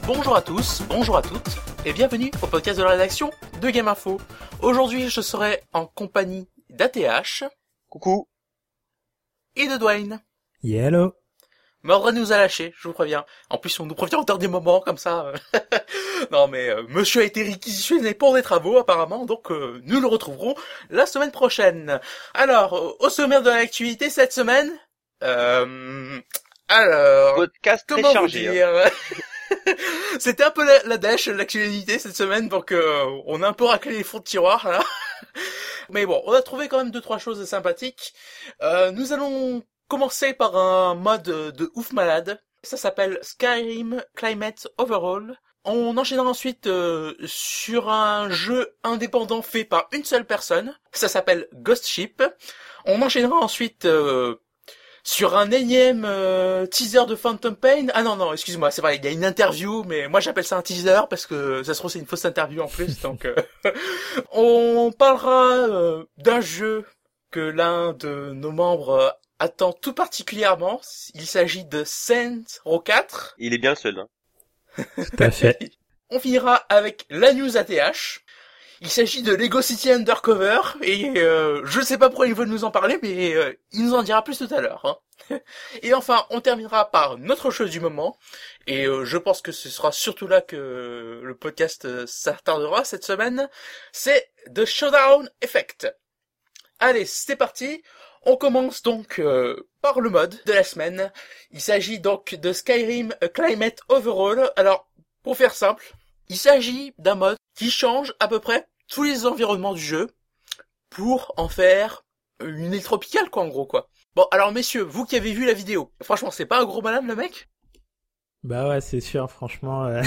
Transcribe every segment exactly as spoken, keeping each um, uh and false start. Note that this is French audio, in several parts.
Bonjour à tous, bonjour à toutes, et bienvenue au podcast de la rédaction de Game Info. Aujourd'hui, je serai en compagnie d'A T H. Coucou. Et de Dwayne. Hello. Mordred nous a lâché, je vous préviens. En plus, on nous prévient en temps des moments comme ça. Non mais, euh, monsieur a été réquisitionné pour des travaux apparemment, donc euh, nous le retrouverons la semaine prochaine. Alors, euh, au sommaire de l'actualité cette semaine... Euh... Alors... Podcast comment très chargé, vous dire hein. C'était un peu la, la dèche, l'actualité cette semaine, donc euh, on a un peu raclé les fonds de tiroir là. Mais bon, on a trouvé quand même deux trois choses sympathiques. Euh, nous allons commencer par un mode de ouf malade. Ça s'appelle Skyrim Climate Overhaul. On enchaînera ensuite euh, sur un jeu indépendant fait par une seule personne. Ça s'appelle Ghost Ship. On enchaînera ensuite euh, sur un énième euh, teaser de Phantom Pain. Ah non, non, excuse-moi, c'est vrai, il y a une interview, mais moi j'appelle ça un teaser parce que ça se trouve c'est une fausse interview en plus. Donc, euh, on parlera euh, d'un jeu que l'un de nos membres attend tout particulièrement. Il s'agit de Saints Row quatre. Il est bien le seul. Hein. Tout à fait. On finira avec la news A T H. Il s'agit de Lego City Undercover, et euh, je ne sais pas pourquoi il veut nous en parler, mais euh, il nous en dira plus tout à l'heure. Hein. Et enfin, on terminera par notre chose du moment, et euh, je pense que ce sera surtout là que le podcast euh, s'attardera cette semaine, c'est The Showdown Effect. Allez, c'est parti. On commence donc euh, par le mode de la semaine. Il s'agit donc de Skyrim Climate Overhaul. Alors, pour faire simple, il s'agit d'un mode qui change à peu près tous les environnements du jeu pour en faire une île tropicale, quoi, en gros, quoi. Bon, alors messieurs, vous qui avez vu la vidéo, franchement, c'est pas un gros malade, le mec ? Bah ouais, c'est sûr, franchement, euh,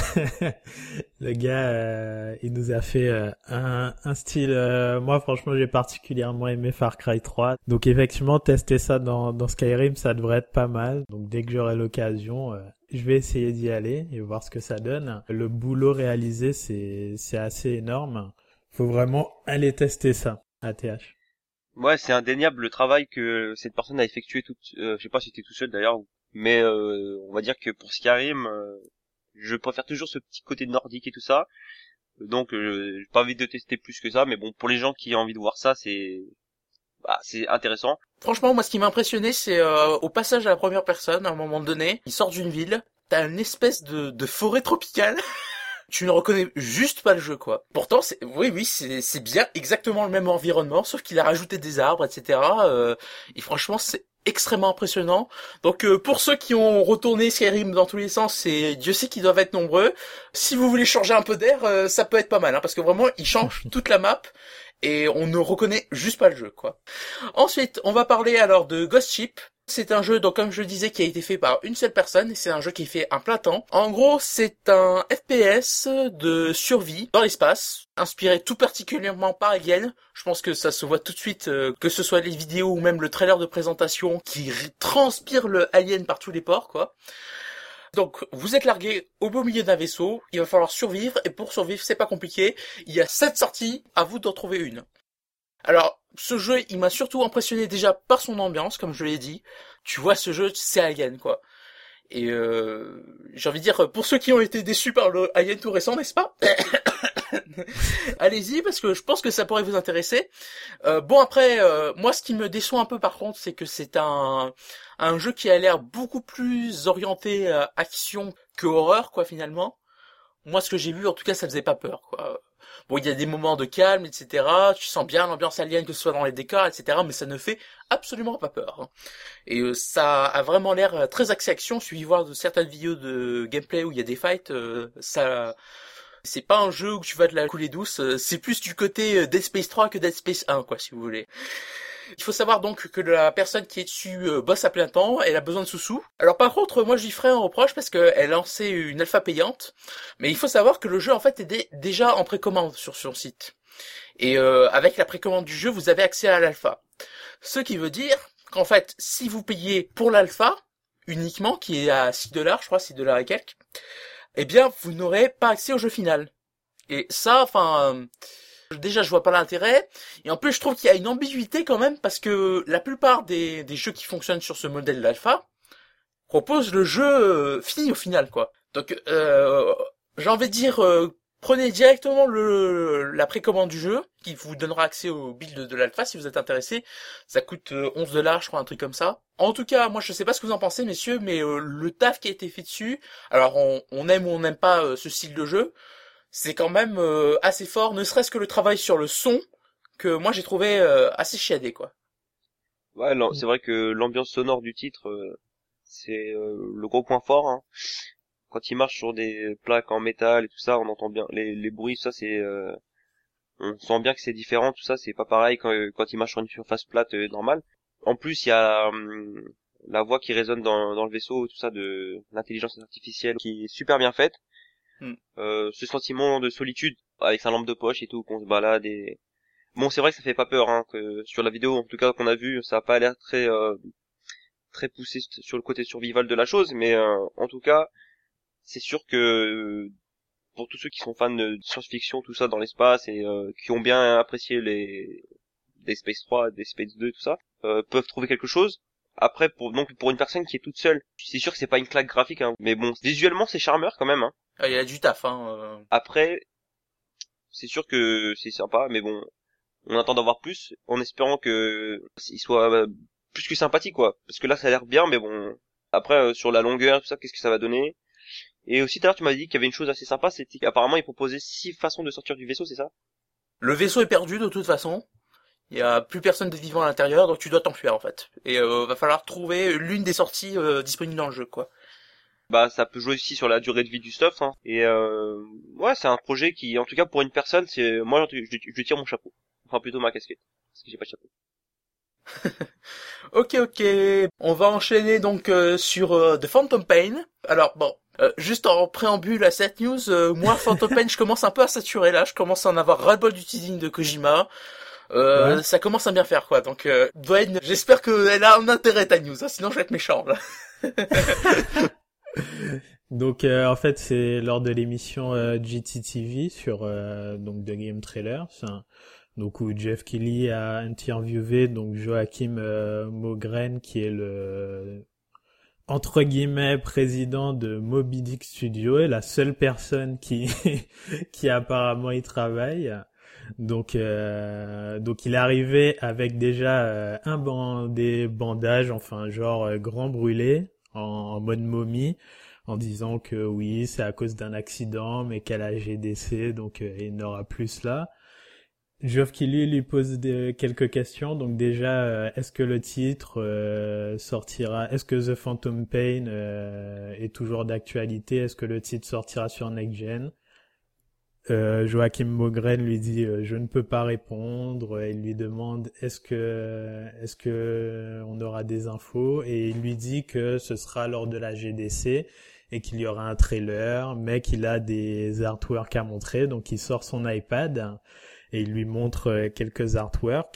le gars, euh, il nous a fait euh, un, un style... Euh, moi, franchement, j'ai particulièrement aimé Far Cry trois. Donc, effectivement, tester ça dans, dans Skyrim, ça devrait être pas mal. Donc, dès que j'aurai l'occasion, euh, je vais essayer d'y aller et voir ce que ça donne. Le boulot réalisé, c'est, c'est assez énorme. Faut vraiment aller tester ça, A T H. Ouais, c'est indéniable le travail que cette personne a effectué toute... Euh, je sais pas si t'es tout seul d'ailleurs, mais euh, on va dire que pour Skyrim, euh, je préfère toujours ce petit côté nordique et tout ça. Donc, euh, j'ai pas envie de tester plus que ça, mais bon, pour les gens qui ont envie de voir ça, c'est... Bah, c'est intéressant. Franchement, moi, ce qui m'a impressionné, c'est euh, au passage à la première personne, à un moment donné, il sort d'une ville, t'as une espèce de, de forêt tropicale... Tu ne reconnais juste pas le jeu, quoi. Pourtant, c'est, oui, oui, c'est, c'est bien exactement le même environnement, sauf qu'il a rajouté des arbres, et cetera. Euh, et franchement, c'est extrêmement impressionnant. Donc, euh, pour ceux qui ont retourné Skyrim dans tous les sens, et Dieu sait qu'ils doivent être nombreux, si vous voulez changer un peu d'air, euh, ça peut être pas mal, hein, parce que vraiment, il change toute la map, et on ne reconnaît juste pas le jeu, quoi. Ensuite, on va parler alors de Ghost Ship. C'est un jeu, donc comme je le disais, qui a été fait par une seule personne, et c'est un jeu qui est fait un plein temps. En gros, c'est un F P S de survie dans l'espace, inspiré tout particulièrement par Alien. Je pense que ça se voit tout de suite, euh, que ce soit les vidéos ou même le trailer de présentation, qui transpire le Alien par tous les pores, quoi. Donc, vous êtes largué au beau milieu d'un vaisseau, il va falloir survivre, et pour survivre, c'est pas compliqué. Il y a sept sorties, à vous d'en trouver une. Alors, ce jeu, il m'a surtout impressionné déjà par son ambiance, comme je l'ai dit. Tu vois, ce jeu, c'est Alien, quoi. Et euh, j'ai envie de dire, pour ceux qui ont été déçus par le Alien tout récent, n'est-ce pas ? Allez-y, parce que je pense que ça pourrait vous intéresser. Euh, bon, après, euh, moi, ce qui me déçoit un peu, par contre, c'est que c'est un un jeu qui a l'air beaucoup plus orienté euh, action que horreur, quoi, finalement. Moi, ce que j'ai vu, en tout cas, ça faisait pas peur, quoi. Bon, il y a des moments de calme, et cetera. Tu sens bien l'ambiance alien, que ce soit dans les décors, et cetera. Mais ça ne fait absolument pas peur. Et euh, ça a vraiment l'air très axé action. Suivi voir de certaines vidéos de gameplay où il y a des fights, euh, ça, c'est pas un jeu où tu vas de la couler douce. C'est plus du côté Dead Space trois que Dead Space un, quoi, si vous voulez. Il faut savoir donc que la personne qui est dessus euh, bosse à plein temps, elle a besoin de sous-sous. Alors par contre, moi j'y ferai un reproche parce qu'elle a lancé une alpha payante, mais il faut savoir que le jeu en fait est dé- déjà en précommande sur son site. Et euh, avec la précommande du jeu, vous avez accès à l'alpha. Ce qui veut dire qu'en fait, si vous payez pour l'alpha, uniquement, qui est à six dollars, je crois, six dollars et quelques, eh bien vous n'aurez pas accès au jeu final. Et ça, enfin... Euh, déjà je vois pas l'intérêt, et en plus je trouve qu'il y a une ambiguïté quand même, parce que la plupart des, des jeux qui fonctionnent sur ce modèle d'alpha proposent le jeu euh, fini au final, quoi. Donc, euh, j'ai envie de dire, euh, prenez directement le la précommande du jeu, qui vous donnera accès au build de, de l'alpha si vous êtes intéressé. Ça coûte euh, onze dollars, je crois, un truc comme ça. En tout cas, moi, je sais pas ce que vous en pensez, messieurs, mais euh, le taf qui a été fait dessus, alors on, on aime ou on n'aime pas euh, ce style de jeu, c'est quand même euh, assez fort, ne serait-ce que le travail sur le son, que moi j'ai trouvé euh, assez chiadé, quoi. Ouais, non, c'est vrai que l'ambiance sonore du titre, euh, c'est euh, le gros point fort. Hein. Quand il marche sur des plaques en métal et tout ça, on entend bien les, les bruits. Ça, c'est, euh, on sent bien que c'est différent. Tout ça, c'est pas pareil quand, quand il marche sur une surface plate euh, normale. En plus, il y a hum, la voix qui résonne dans, dans le vaisseau, tout ça de l'intelligence artificielle qui est super bien faite. Mm. Euh, ce sentiment de solitude avec sa lampe de poche et tout, qu'on se balade et bon, c'est vrai que ça fait pas peur, hein, que sur la vidéo, en tout cas qu'on a vu, ça a pas l'air très euh, très poussé sur le côté survival de la chose, mais euh, en tout cas, c'est sûr que euh, pour tous ceux qui sont fans de science-fiction, tout ça dans l'espace et euh, qui ont bien apprécié les des Space trois, des Space deux, tout ça, euh, peuvent trouver quelque chose. Après, pour donc pour une personne qui est toute seule, c'est sûr que c'est pas une claque graphique, hein, mais bon, visuellement c'est charmeur quand même. Hein. Ah, il y a du taf, hein. Euh... Après, c'est sûr que c'est sympa, mais bon. On attend d'avoir plus, en espérant que il soit plus que sympathique, quoi. Parce que là, ça a l'air bien, mais bon. Après, euh, sur la longueur, tout ça, qu'est-ce que ça va donner? Et aussi, tout à l'heure, tu m'as dit qu'il y avait une chose assez sympa, c'était qu'apparemment, ils proposaient six façons de sortir du vaisseau, c'est ça? Le vaisseau est perdu, de toute façon. Il y a plus personne de vivant à l'intérieur, donc tu dois t'enfuir, en fait. Et euh, va falloir trouver l'une des sorties euh, disponibles dans le jeu, quoi. Bah, ça peut jouer aussi sur la durée de vie du stuff, hein. Et euh, ouais, c'est un projet qui, en tout cas, pour une personne, c'est, moi, je, je, je tire mon chapeau. Enfin, plutôt ma casquette. Parce que j'ai pas de chapeau. ok, ok. On va enchaîner donc euh, sur euh, The Phantom Pain. Alors bon, euh, juste en préambule à cette news, euh, moi Phantom Pain, je commence un peu à saturer là. Je commence à en avoir ras-le-bol du teasing de Kojima. Euh, ouais. Ça commence à bien faire quoi. Donc euh, Dwayne, j'espère qu'elle a un intérêt ta news. Hein, sinon je vais être méchant là. Donc euh, en fait c'est lors de l'émission euh, G T T V sur euh, donc The Game Trailer. C'est un... Donc où Jeff Keighley a interviewé donc Joachim euh, Mogren qui est le entre guillemets président de Moby Dick Studio et la seule personne qui qui apparemment y travaille. Donc euh, donc il est arrivé avec déjà euh, un ban des bandages enfin genre euh, grand brûlé en, en mode momie en disant que oui c'est à cause d'un accident mais qu'à la G D C donc euh, il n'aura plus cela. Geoff Keighley lui pose des, quelques questions. Donc déjà, euh, est-ce que le titre euh, sortira? Est-ce que The Phantom Pain euh, est toujours d'actualité? Est-ce que le titre sortira sur Next Gen? euh, Joachim Mogren lui dit euh, je ne peux pas répondre. Il lui demande est-ce que est-ce que on aura des infos? Et il lui dit que ce sera lors de la G D C et qu'il y aura un trailer, mais qu'il a des artworks à montrer. Donc il sort son iPad. Et il lui montre quelques artworks.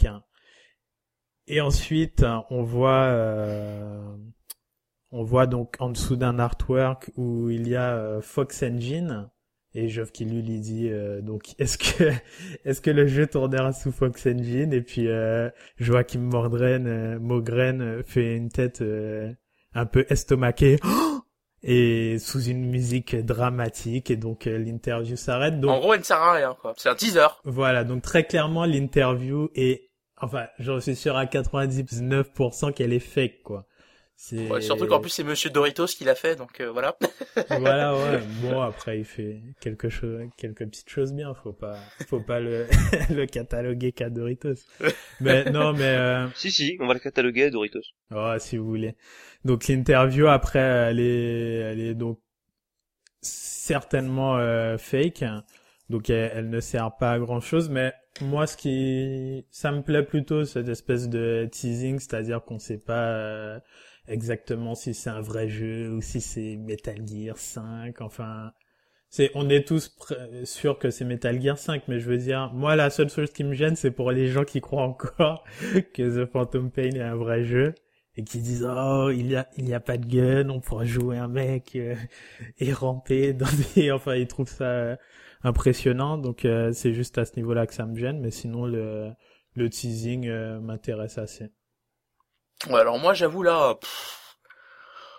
Et ensuite, on voit, euh, on voit donc en dessous d'un artwork où il y a euh, Fox Engine. Et Geoff Keighley lui dit euh, donc est-ce que est-ce que le jeu tournera sous Fox Engine? Et puis euh, Joachim Mogren, euh, Mogren fait une tête euh, un peu estomaquée. Oh et sous une musique dramatique et donc euh, l'interview s'arrête. Donc en gros, elle ne sert à rien quoi. C'est un teaser. Voilà, donc très clairement l'interview est enfin, j'en suis sûr à quatre-vingt-dix-neuf pour cent qu'elle est fake quoi. C'est ouais, surtout qu'en plus c'est monsieur Doritos qui l'a fait donc euh, voilà. Voilà ouais. Bon après il fait quelque chose quelques petites choses bien, faut pas faut pas le le cataloguer qu'à Doritos. Mais non mais euh... si si, on va le cataloguer à Doritos. Oh, si vous voulez. Donc l'interview après elle est elle est donc certainement euh, fake. Donc elle, elle ne sert pas à grand chose, mais moi ce qui ça me plaît plutôt cette espèce de teasing, c'est-à-dire qu'on sait pas euh, exactement si c'est un vrai jeu ou si c'est Metal Gear cinq, enfin c'est on est tous pr- sûrs que c'est Metal Gear cinq, mais je veux dire moi la seule chose qui me gêne c'est pour les gens qui croient encore que The Phantom Pain est un vrai jeu et qui disent oh il y a il y a pas de gun, on pourra jouer un mec euh, et ramper dans des enfin ils trouvent ça euh, impressionnant, donc euh, c'est juste à ce niveau-là que ça me gêne, mais sinon le le teasing euh, m'intéresse assez. Ouais, alors moi j'avoue là, pff,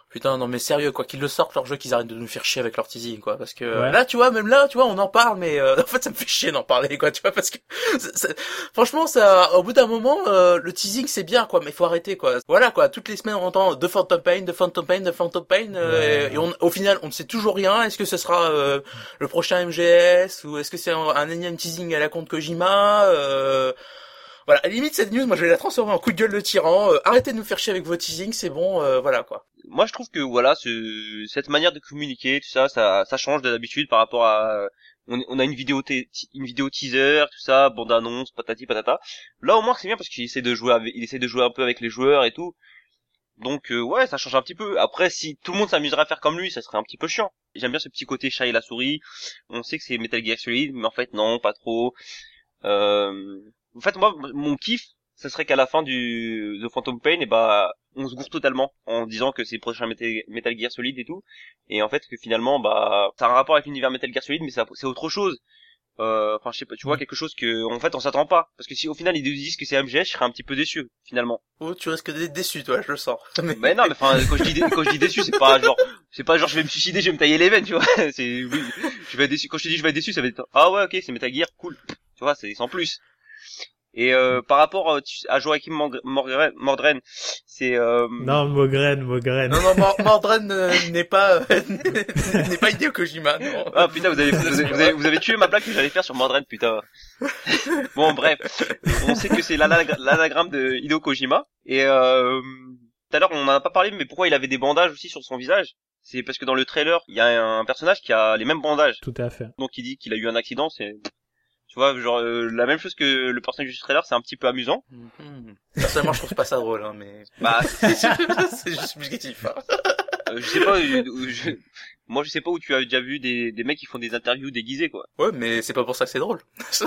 Putain, non mais sérieux quoi, qu'ils le sortent leur jeu, qu'ils arrêtent de nous faire chier avec leur teasing quoi, parce que Ouais. là tu vois, même là tu vois, on en parle, mais euh, en fait ça me fait chier d'en parler quoi, tu vois, parce que c'est- c'est- franchement ça, au bout d'un moment, euh, le teasing c'est bien quoi, mais faut arrêter quoi. Voilà quoi, toutes les semaines on entend de Phantom Pain, de Phantom Pain, de Phantom Pain, euh, Ouais. et, et on, au final on ne sait toujours rien. Est-ce que ce sera euh, le prochain M G S ou est-ce que c'est un, un énième teasing à la compte Kojima euh... Voilà, à la limite cette news, moi je vais la transformer en coup de gueule de tyran. Euh, arrêtez de nous faire chier avec vos teasings, c'est bon, euh, voilà quoi. Moi, je trouve que voilà, ce, cette manière de communiquer, tout ça, ça, ça change de d'habitude par rapport à, on, on a une vidéo, té- une vidéo teaser, tout ça, bande annonce, patati patata. Là, au moins, c'est bien parce qu'il essaie de jouer, avec, il essaie de jouer un peu avec les joueurs et tout. Donc, euh, ouais, ça change un petit peu. Après, si tout le monde s'amuserait à faire comme lui, ça serait un petit peu chiant. J'aime bien ce petit côté chat et la souris. On sait que c'est Metal Gear Solid, mais en fait, non, pas trop. Euh, en fait, moi, mon kiff, ce serait qu'à la fin du The Phantom Pain, et bah, on se gourre totalement en disant que c'est le prochain Metal, Metal Gear Solid et tout, et en fait que finalement, bah, ça a un rapport avec l'univers Metal Gear Solid, mais ça, c'est autre chose. Euh, Enfin, je sais pas, tu vois, quelque chose que, en fait, on s'attend pas, parce que si au final ils nous disent que c'est M G S, je serais un petit peu déçu finalement. Oh, tu risques d'être déçu, toi, je le sens. Mais... Mais non, mais enfin, quand je dis dé- quand je dis déçu, c'est pas genre, c'est pas genre je vais me suicider, je vais me tailler les veines, tu vois. C'est, oui, je vais être déçu. Quand je te dis je vais être déçu, ça va être, ah ouais, ok, c'est Metal Gear, cool. Tu vois, c'est sans plus. Et euh, par rapport euh, tu- à Joachim Mordren, Mordren, Mordren, c'est euh... Non, Mogren, Mogren. Non, non, Mor- Mordren euh, n'est pas, euh, n'est pas Hideo Kojima, non. ah putain, vous avez, vous avez, vous avez, vous avez tué ma blague que j'allais faire sur Mordren, putain. Bon, bref, on sait que c'est l'anag- l'anagramme de Hideo Kojima. Et euh, tout à l'heure, on en a pas parlé, mais pourquoi il avait des bandages aussi sur son visage? C'est parce que dans le trailer, il y a un personnage qui a les mêmes bandages. Tout à fait. Donc il dit qu'il a eu un accident, c'est, tu vois, genre euh, la même chose que le personnage du trailer, c'est un petit peu amusant. Mhm. Personnellement, je trouve pas ça drôle, hein, mais... Bah, c'est juste subjectif, hein. euh, je sais pas, euh, je- moi je sais pas où tu as déjà vu des, des mecs qui font des interviews déguisés, quoi. Ouais, mais c'est pas pour ça que c'est drôle.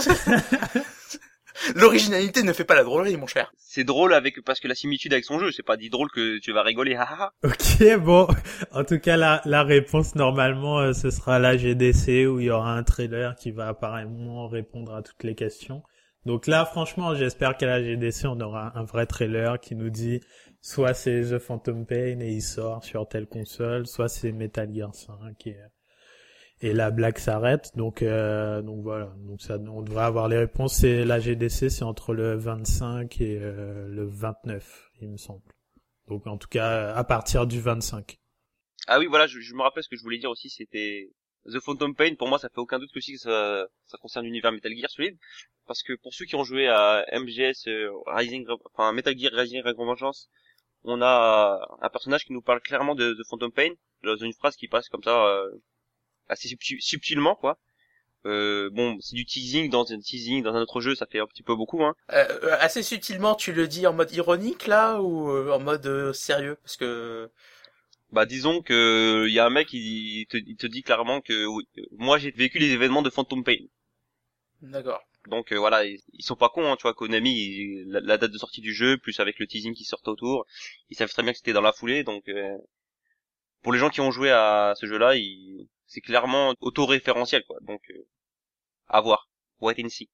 L'originalité ne fait pas la drôlerie, mon cher. C'est drôle avec, parce que la similitude avec son jeu, c'est pas dit drôle que tu vas rigoler, hahaha. Ok, bon. En tout cas, la, la réponse, normalement, euh, ce sera la G D C où il y aura un trailer qui va apparemment répondre à toutes les questions. Donc là, franchement, j'espère qu'à la G D C, on aura un vrai trailer qui nous dit soit c'est The Phantom Pain et il sort sur telle console, soit c'est Metal Gear cinq et, et la blague s'arrête. Donc, euh, donc voilà. Donc ça, on devrait avoir les réponses. C'est la G D C, c'est entre le vingt-cinq et euh, le vingt-neuf, il me semble. Donc en tout cas, à partir du vingt-cinq. Ah oui, voilà, je, je me rappelle ce que je voulais dire aussi, c'était The Phantom Pain. Pour moi, ça fait aucun doute que aussi que ça, ça concerne l'univers Metal Gear Solid, parce que pour ceux qui ont joué à M G S euh, Rising, enfin Metal Gear Rising Revengeance, on a un personnage qui nous parle clairement de The Phantom Pain dans une phrase qui passe comme ça, euh, assez subtil, subtilement, quoi. Euh, bon, c'est du teasing dans un teasing dans un autre jeu, ça fait un petit peu beaucoup, hein. Euh, assez subtilement, tu le dis en mode ironique, là, ou euh, en mode euh, sérieux? Parce que... Bah disons que il y a un mec qui te, il te dit clairement que oui, moi j'ai vécu les événements de Phantom Pain. D'accord. Donc euh, voilà, ils, ils sont pas cons, hein, tu vois, Konami, ils- la, la date de sortie du jeu, plus avec le teasing qui sort autour, ils savent très bien que c'était dans la foulée, donc euh, pour les gens qui ont joué à ce jeu-là, ils, c'est clairement auto-référentiel, quoi, donc euh, à voir, wait and see.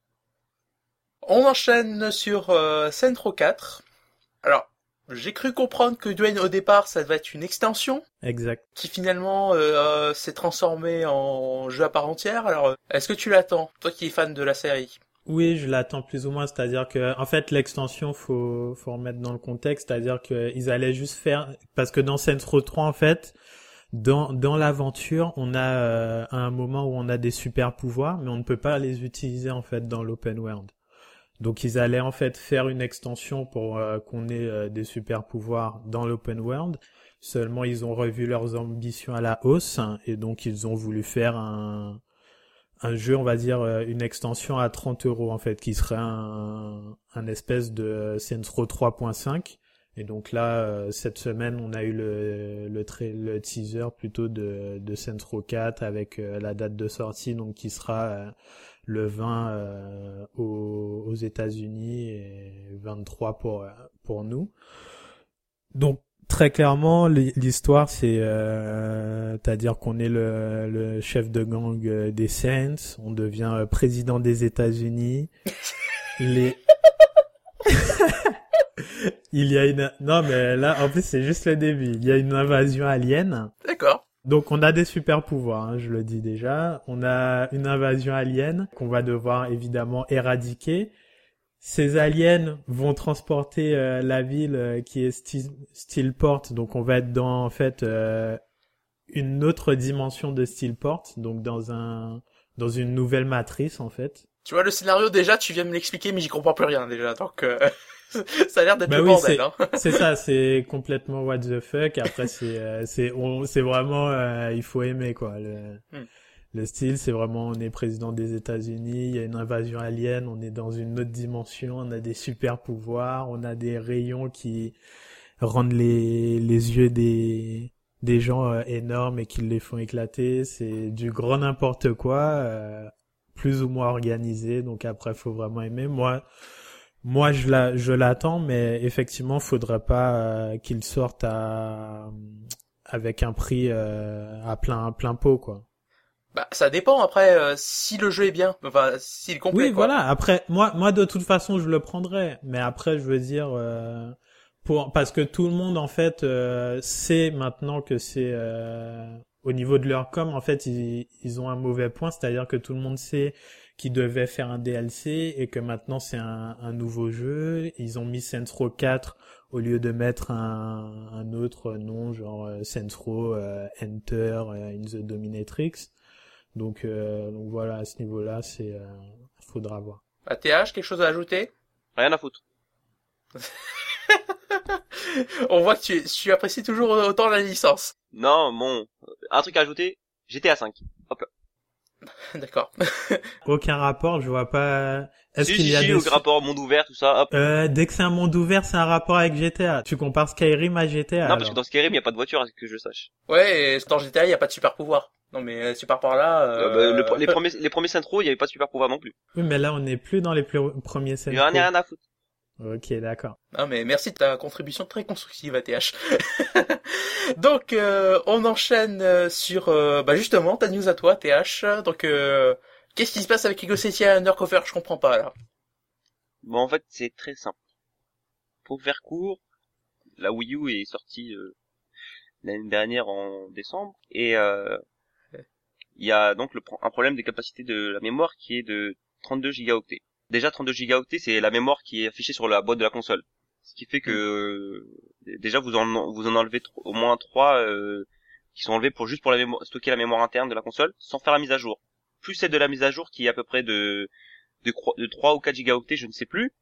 On enchaîne sur euh, Centro quatre. Alors, j'ai cru comprendre que Dwayne, au départ, ça devait être une extension, Exact. qui finalement euh, s'est transformée en jeu à part entière. Alors, euh, est-ce que tu l'attends, toi qui es fan de la série? Oui, je l'attends plus ou moins, c'est-à-dire que, en fait, l'extension, faut, faut remettre dans le contexte, c'est-à-dire que ils allaient juste faire, parce que dans Saints Row trois, en fait, dans, dans l'aventure, on a euh, un moment où on a des super pouvoirs, mais on ne peut pas les utiliser, en fait, dans l'open world. Donc, ils allaient, en fait, faire une extension pour euh, qu'on ait euh, des super pouvoirs dans l'open world. Seulement, ils ont revu leurs ambitions à la hausse, et donc, ils ont voulu faire un, un jeu, on va dire, une extension à trente euros, en fait, qui serait un, un espèce de Saints Row trois point cinq. Et donc là, cette semaine, on a eu le, le, tra- le teaser plutôt de, de Saints Row quatre avec la date de sortie, donc qui sera le vingt euh, aux, aux États-Unis et vingt-trois pour, pour nous. Donc, très clairement, l'histoire, c'est, euh, c'est-à-dire qu'on est le, le chef de gang des Saints, on devient président des États-Unis. Les Il y a une, non, mais là, en plus, c'est juste le début. Il y a une invasion alien. D'accord. Donc, on a des super pouvoirs, hein, je le dis déjà. On a une invasion alien qu'on va devoir évidemment éradiquer. Ces aliens vont transporter euh, la ville euh, qui est Sti- Steelport. Donc, on va être dans, en fait, euh, une autre dimension de Steelport. Donc, dans un, dans une nouvelle matrice, en fait. Tu vois, le scénario, déjà, tu viens de me l'expliquer, mais j'y comprends plus rien, déjà. Donc, euh, ça a l'air d'être Bah le oui, bordel, c'est, hein. c'est ça, c'est complètement what the fuck. Après, c'est, euh, c'est, on, c'est vraiment, euh, il faut aimer, quoi. Le, Hmm. le style, c'est vraiment, on est président des États-Unis, il y a une invasion alien, on est dans une autre dimension, on a des super pouvoirs, on a des rayons qui rendent les, les yeux des, des gens euh, énormes et qui les font éclater. C'est du grand n'importe quoi, euh, plus ou moins organisé. Donc après, faut vraiment aimer. Moi, moi, je la, je l'attends, mais effectivement, faudrait pas euh, qu'il sorte à, avec un prix euh, à plein, plein pot, quoi. Bah, ça dépend, après, euh, si le jeu est bien. Enfin, s'il est complet, Oui, quoi. voilà. Après, moi, moi, de toute façon, je le prendrais. Mais après, je veux dire, euh, pour, parce que tout le monde, en fait, euh, sait maintenant que c'est, euh, au niveau de leur com, en fait, ils, ils ont un mauvais point. C'est-à-dire que tout le monde sait qu'ils devaient faire un D L C et que maintenant c'est un, un nouveau jeu. Ils ont mis Saints Row quatre au lieu de mettre un, un autre nom, genre euh, Saints Row euh, Enter euh, in the Dominatrix. Donc, euh, donc voilà, à ce niveau-là, c'est, euh, faudra voir. À T H, quelque chose à ajouter? Rien à foutre. On voit que tu, tu apprécies toujours autant la licence. Non, bon, un truc à ajouter, G T A cinq. Hop là. D'accord. Aucun rapport, je vois pas. Est-ce Si, qu'il si, y a si, des au rapport monde ouvert, tout ça, hop. euh, dès que c'est un monde ouvert, c'est un rapport avec G T A. Tu compares Skyrim à G T A. Non, alors. parce que dans Skyrim, y a pas de voiture, à ce que je sache. Ouais, et dans G T A, il y a pas de super pouvoir. Non, mais euh, super pouvoir là, Euh, euh... bah, le- les premiers, les premiers Saints Row, il y avait pas de super pouvoir non plus. Oui, mais là, on n'est plus dans les plus- premiers scènes. Il y en a rien à foutre. Ok, d'accord. Non, mais merci de ta contribution très constructive à T H. Donc, euh, on enchaîne euh, sur, euh, bah justement, ta news à toi, T H. Donc, euh, qu'est-ce qui se passe avec Ego City Undercover? Je comprends pas, là. Bon, en fait, c'est très simple. Pour faire court, la Wii U est sortie euh, l'année dernière en décembre, et euh, il y a donc le, un problème de capacité de la mémoire qui est de trente-deux gigaoctets. Déjà, trente-deux gigaoctets, c'est la mémoire qui est affichée sur la boîte de la console. Ce qui fait que euh, déjà vous en vous en enlevez tro- au moins trois euh, qui sont enlevés pour juste pour la mémoire, stocker la mémoire interne de la console sans faire la mise à jour. Plus celle de la mise à jour qui est à peu près de de, de trois ou quatre gigaoctets, je ne sais plus.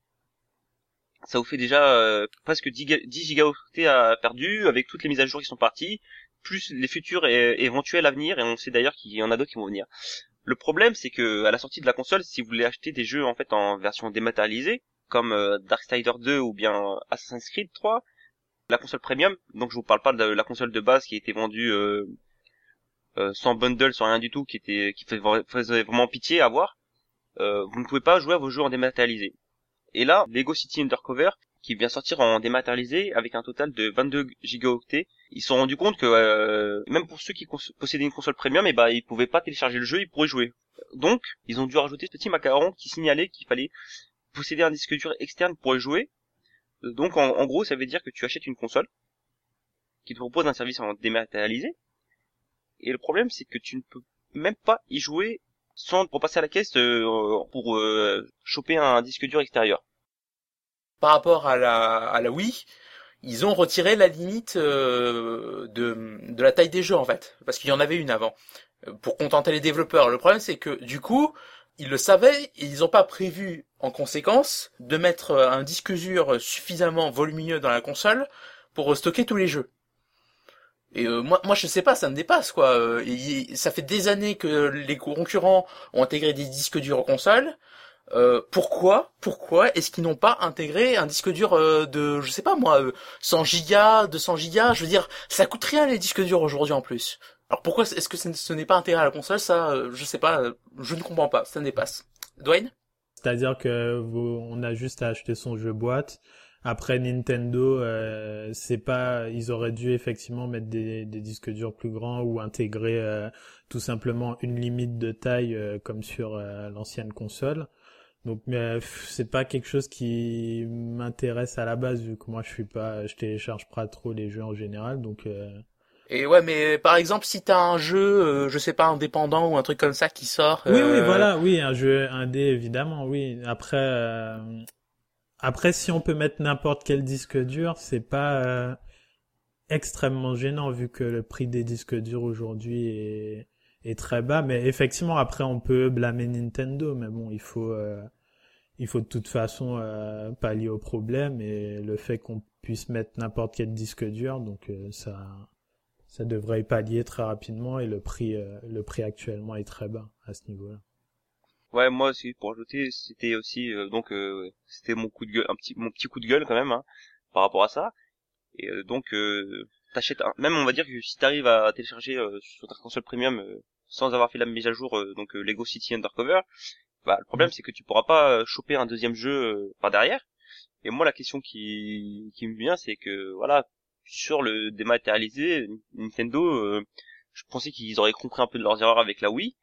Ça vous fait déjà euh, presque dix, dix gigaoctets à perdu avec toutes les mises à jour qui sont parties, plus les futurs et, éventuels à venir, et on sait d'ailleurs qu'il y en a d'autres qui vont venir. Le problème, c'est que à la sortie de la console, si vous voulez acheter des jeux en fait en version dématérialisée, comme euh, Darksiders deux ou bien Assassin's Creed trois, la console premium, donc je vous parle pas de la console de base qui a été vendue euh, euh, sans bundle, sans rien du tout, qui était qui faisait vraiment pitié à voir, euh, vous ne pouvez pas jouer à vos jeux en dématérialisé. Et là, Lego City Undercover, qui vient sortir en dématérialisé avec un total de vingt-deux gigaoctets, ils se sont rendus compte que euh, même pour ceux qui cons- possédaient une console premium, et bah ils pouvaient pas télécharger le jeu, ils pourraient jouer. Donc, ils ont dû rajouter ce petit macaron qui signalait qu'il fallait posséder un disque dur externe pour y jouer. Donc en, en gros, ça veut dire que tu achètes une console qui te propose un service en dématérialisé, et le problème c'est que tu ne peux même pas y jouer sans repasser à la caisse euh, pour euh, choper un disque dur extérieur. Par rapport à la, à la Wii, ils ont retiré la limite euh, de, de la taille des jeux, en fait. Parce qu'il y en avait une avant. Pour contenter les développeurs. Le problème, c'est que, du coup, ils le savaient, et ils n'ont pas prévu, en conséquence, de mettre un disque dur suffisamment volumineux dans la console pour stocker tous les jeux. Et euh, moi, moi, je sais pas, ça me dépasse, quoi. Euh, et, ça fait des années que les concurrents ont intégré des disques durs aux consoles. Euh, pourquoi, pourquoi est-ce qu'ils n'ont pas intégré un disque dur euh, de, je sais pas moi, euh, cent gigas, deux cents gigas, je veux dire, ça coûte rien les disques durs aujourd'hui en plus. Alors pourquoi est-ce que ce n'est pas intégré à la console, ça, euh, je sais pas, euh, je ne comprends pas, ça me dépasse. Dwayne? C'est-à-dire que vous, on a juste à acheter son jeu boîte. Après Nintendo, euh, c'est pas, ils auraient dû effectivement mettre des, des disques durs plus grands ou intégrer euh, tout simplement une limite de taille euh, comme sur euh, l'ancienne console. Donc mais c'est pas quelque chose qui m'intéresse à la base vu que moi je suis pas, je télécharge pas trop les jeux en général, donc. Euh... Et ouais, mais par exemple, si t'as un jeu, euh, je sais pas, indépendant ou un truc comme ça qui sort. Oui, euh... oui, voilà, oui, un jeu indé évidemment, oui. Après, euh... après, si on peut mettre n'importe quel disque dur, c'est pas euh, extrêmement gênant vu que le prix des disques durs aujourd'hui est est très bas. Mais effectivement, après, on peut blâmer Nintendo, mais bon, il faut. Euh... Il faut de toute façon euh, pallier au problème et le fait qu'on puisse mettre n'importe quel disque dur, donc euh, ça ça devrait y pallier très rapidement et le prix euh, le prix actuellement est très bas à ce niveau-là. Ouais, moi aussi pour ajouter, c'était aussi euh, donc euh, c'était mon coup de gueule, un petit mon petit coup de gueule quand même hein, par rapport à ça. Et euh, donc euh, t'achètes un, même on va dire que si t'arrives à télécharger euh, sur ta console premium euh, sans avoir fait la mise à jour euh, donc euh, Lego City Undercover. Bah, le problème, c'est que tu pourras pas choper un deuxième jeu euh, par derrière. Et moi, la question qui, qui me vient, c'est que, voilà, sur le dématérialisé, Nintendo, euh, je pensais qu'ils auraient compris un peu de leurs erreurs avec la Wii.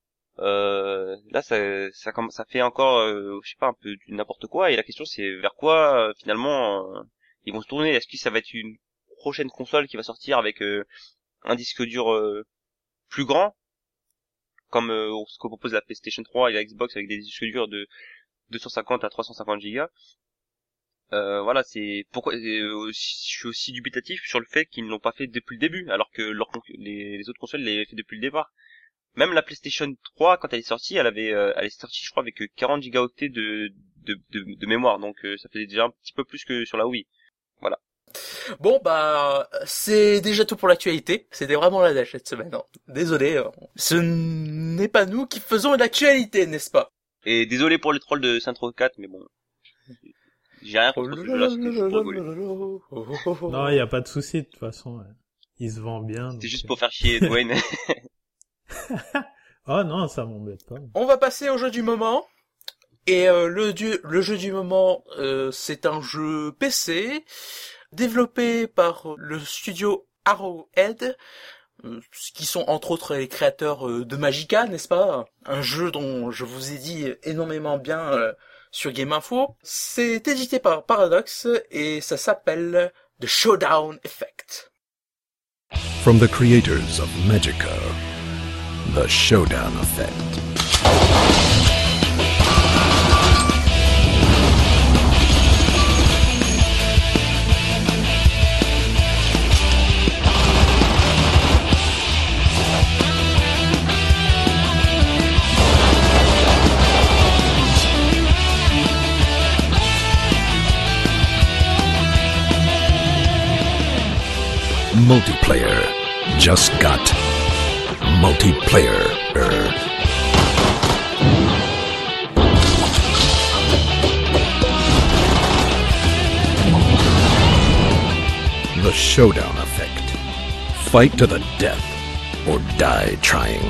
Euh, là, ça, ça, ça fait encore, euh, je sais pas, un peu du n'importe quoi. Et la question, c'est vers quoi, euh, finalement, euh, ils vont se tourner. Est-ce que ça va être une prochaine console qui va sortir avec euh, un disque dur euh, plus grand, comme euh, ce que propose la PlayStation trois et la Xbox avec des disques durs de deux cent cinquante à trois cent cinquante gigas. Euh, voilà, c'est pourquoi euh, je suis aussi dubitatif sur le fait qu'ils ne l'ont pas fait depuis le début, alors que leur, les, les autres consoles l'avaient fait depuis le départ. Même la PlayStation trois, quand elle est sortie, elle avait, euh, elle est sortie, je crois, avec quarante gigaoctets de de, de, de mémoire, donc euh, ça faisait déjà un petit peu plus que sur la Wii. Voilà. Bon, bah, c'est déjà tout pour l'actualité. C'était vraiment la dèche cette semaine. Hein. Désolé, ce n'est pas nous qui faisons l'actualité, n'est-ce pas? Et désolé pour les trolls de Saints Row quatre, mais bon, j'ai rien contre ce jeu-là, c'était juste pour rigoler. Non, il y a pas de souci de toute façon. Il se vend bien. C'était juste pour faire chier Dwayne. Oh non, ça m'embête pas. On va passer au jeu du moment. Et euh, le, du, le jeu du moment, euh, c'est un jeu P C développé par le studio Arrowhead, euh, qui sont entre autres les créateurs euh, de Magicka, n'est-ce pas? Un jeu dont je vous ai dit énormément bien euh, sur Game Info. C'est édité par Paradox et ça s'appelle The Showdown Effect. From the creators of Magicka, The Showdown Effect. Multiplayer just got multiplayer. The Showdown Effect. Fight to the death or die trying.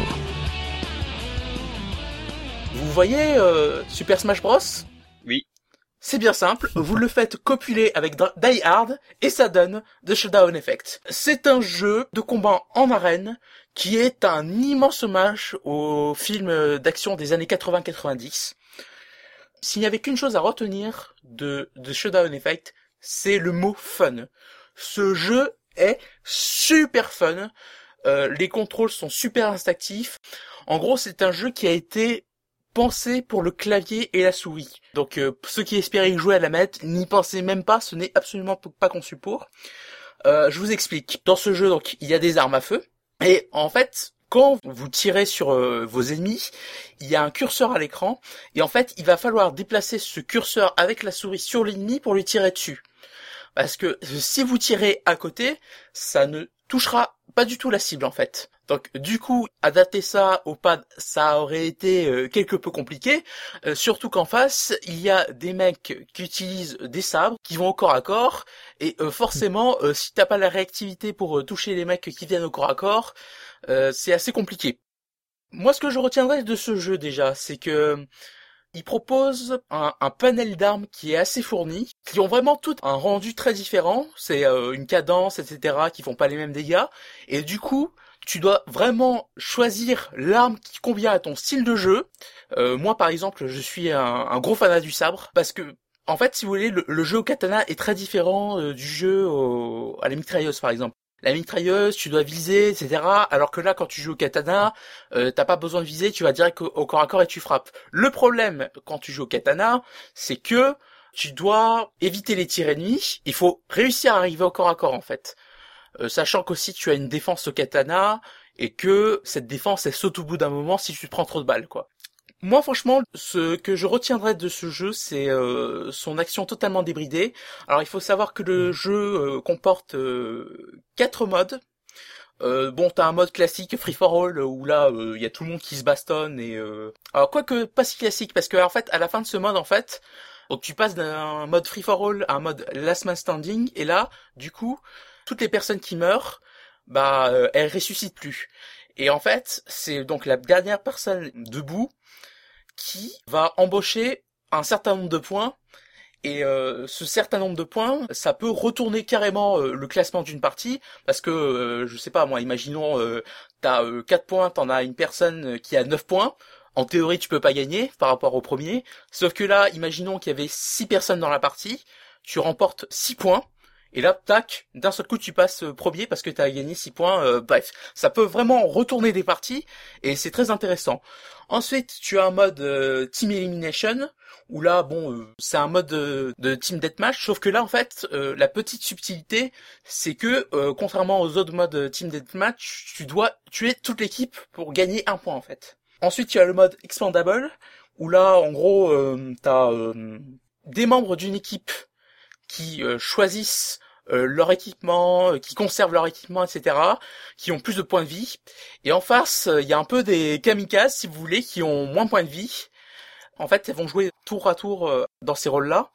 Vous voyez euh, Super Smash Bros? Oui. C'est bien simple, vous le faites copuler avec Die Hard et ça donne The Showdown Effect. C'est un jeu de combat en arène qui est un immense hommage au film d'action des années quatre-vingts quatre-vingt-dix. S'il n'y avait qu'une chose à retenir de The Showdown Effect, c'est le mot fun. Ce jeu est super fun, euh, les contrôles sont super instinctifs. En gros, c'est un jeu qui a été pensez pour le clavier et la souris. Donc euh, ceux qui espéraient jouer à la manette, n'y pensez même pas, ce n'est absolument pas conçu pour. Euh, je vous explique. Dans ce jeu, donc, il y a des armes à feu. Et en fait, quand vous tirez sur euh, vos ennemis, il y a un curseur à l'écran. Et en fait, il va falloir déplacer ce curseur avec la souris sur l'ennemi pour lui tirer dessus. Parce que si vous tirez à côté, ça ne touchera pas du tout la cible en fait. Donc du coup, adapter ça au pad, ça aurait été euh, quelque peu compliqué, euh, surtout qu'en face, il y a des mecs qui utilisent des sabres, qui vont au corps à corps, et euh, forcément, euh, si t'as pas la réactivité pour euh, toucher les mecs qui viennent au corps à corps, euh, c'est assez compliqué. Moi, ce que je retiendrai de ce jeu déjà, c'est que il propose un, un panel d'armes qui est assez fourni, qui ont vraiment tout un rendu très différent, c'est euh, une cadence, et cetera, qui font pas les mêmes dégâts, et du coup, tu dois vraiment choisir l'arme qui convient à ton style de jeu. Euh, moi, par exemple, je suis un, un gros fanat du sabre, parce que, en fait, si vous voulez, le, le jeu au katana est très différent euh, du jeu au, à la mitrailleuse, par exemple. La mitrailleuse, tu dois viser, et cetera. Alors que là, quand tu joues au katana, euh, t'as pas besoin de viser, tu vas direct au, au corps à corps et tu frappes. Le problème, quand tu joues au katana, c'est que tu dois éviter les tirs ennemis. Il faut réussir à arriver au corps à corps, en fait. Euh, sachant qu'aussi tu as une défense au katana, et que cette défense, elle saute au bout d'un moment si tu te prends trop de balles, quoi. Moi, franchement, ce que je retiendrai de ce jeu, c'est euh, son action totalement débridée. Alors, il faut savoir que le jeu euh, comporte euh, quatre modes. Euh, bon, t'as un mode classique free for all où là, il euh, y a tout le monde qui se bastonne et. Euh... Alors, quoique pas si classique, parce que en fait, à la fin de ce mode, en fait, donc tu passes d'un mode free for all à un mode last man standing, et là, du coup, toutes les personnes qui meurent, bah, euh, elles ressuscitent plus. Et en fait, c'est donc la dernière personne debout qui va embaucher un certain nombre de points, et euh, ce certain nombre de points, ça peut retourner carrément euh, le classement d'une partie, parce que, euh, je sais pas moi, imaginons, euh, t'as euh, quatre points, t'en as une personne qui a neuf points, en théorie tu peux pas gagner par rapport au premier, sauf que là, imaginons qu'il y avait six personnes dans la partie, tu remportes six points, et là, tac, d'un seul coup, tu passes premier parce que t'as gagné six points. Euh, bref, ça peut vraiment retourner des parties et c'est très intéressant. Ensuite, tu as un mode euh, Team Elimination où là, bon, euh, c'est un mode de, de Team Deathmatch, sauf que là, en fait, euh, la petite subtilité, c'est que euh, contrairement aux autres modes Team Deathmatch, tu dois tuer toute l'équipe pour gagner un point, en fait. Ensuite, tu as le mode Expandable où là, en gros, euh, t'as euh, des membres d'une équipe qui euh, choisissent euh, leur équipement, euh, qui conservent leur équipement, et cetera, qui ont plus de points de vie. Et en face, il euh, y a un peu des kamikazes, si vous voulez, qui ont moins de points de vie. En fait, elles vont jouer tour à tour euh, dans ces rôles-là.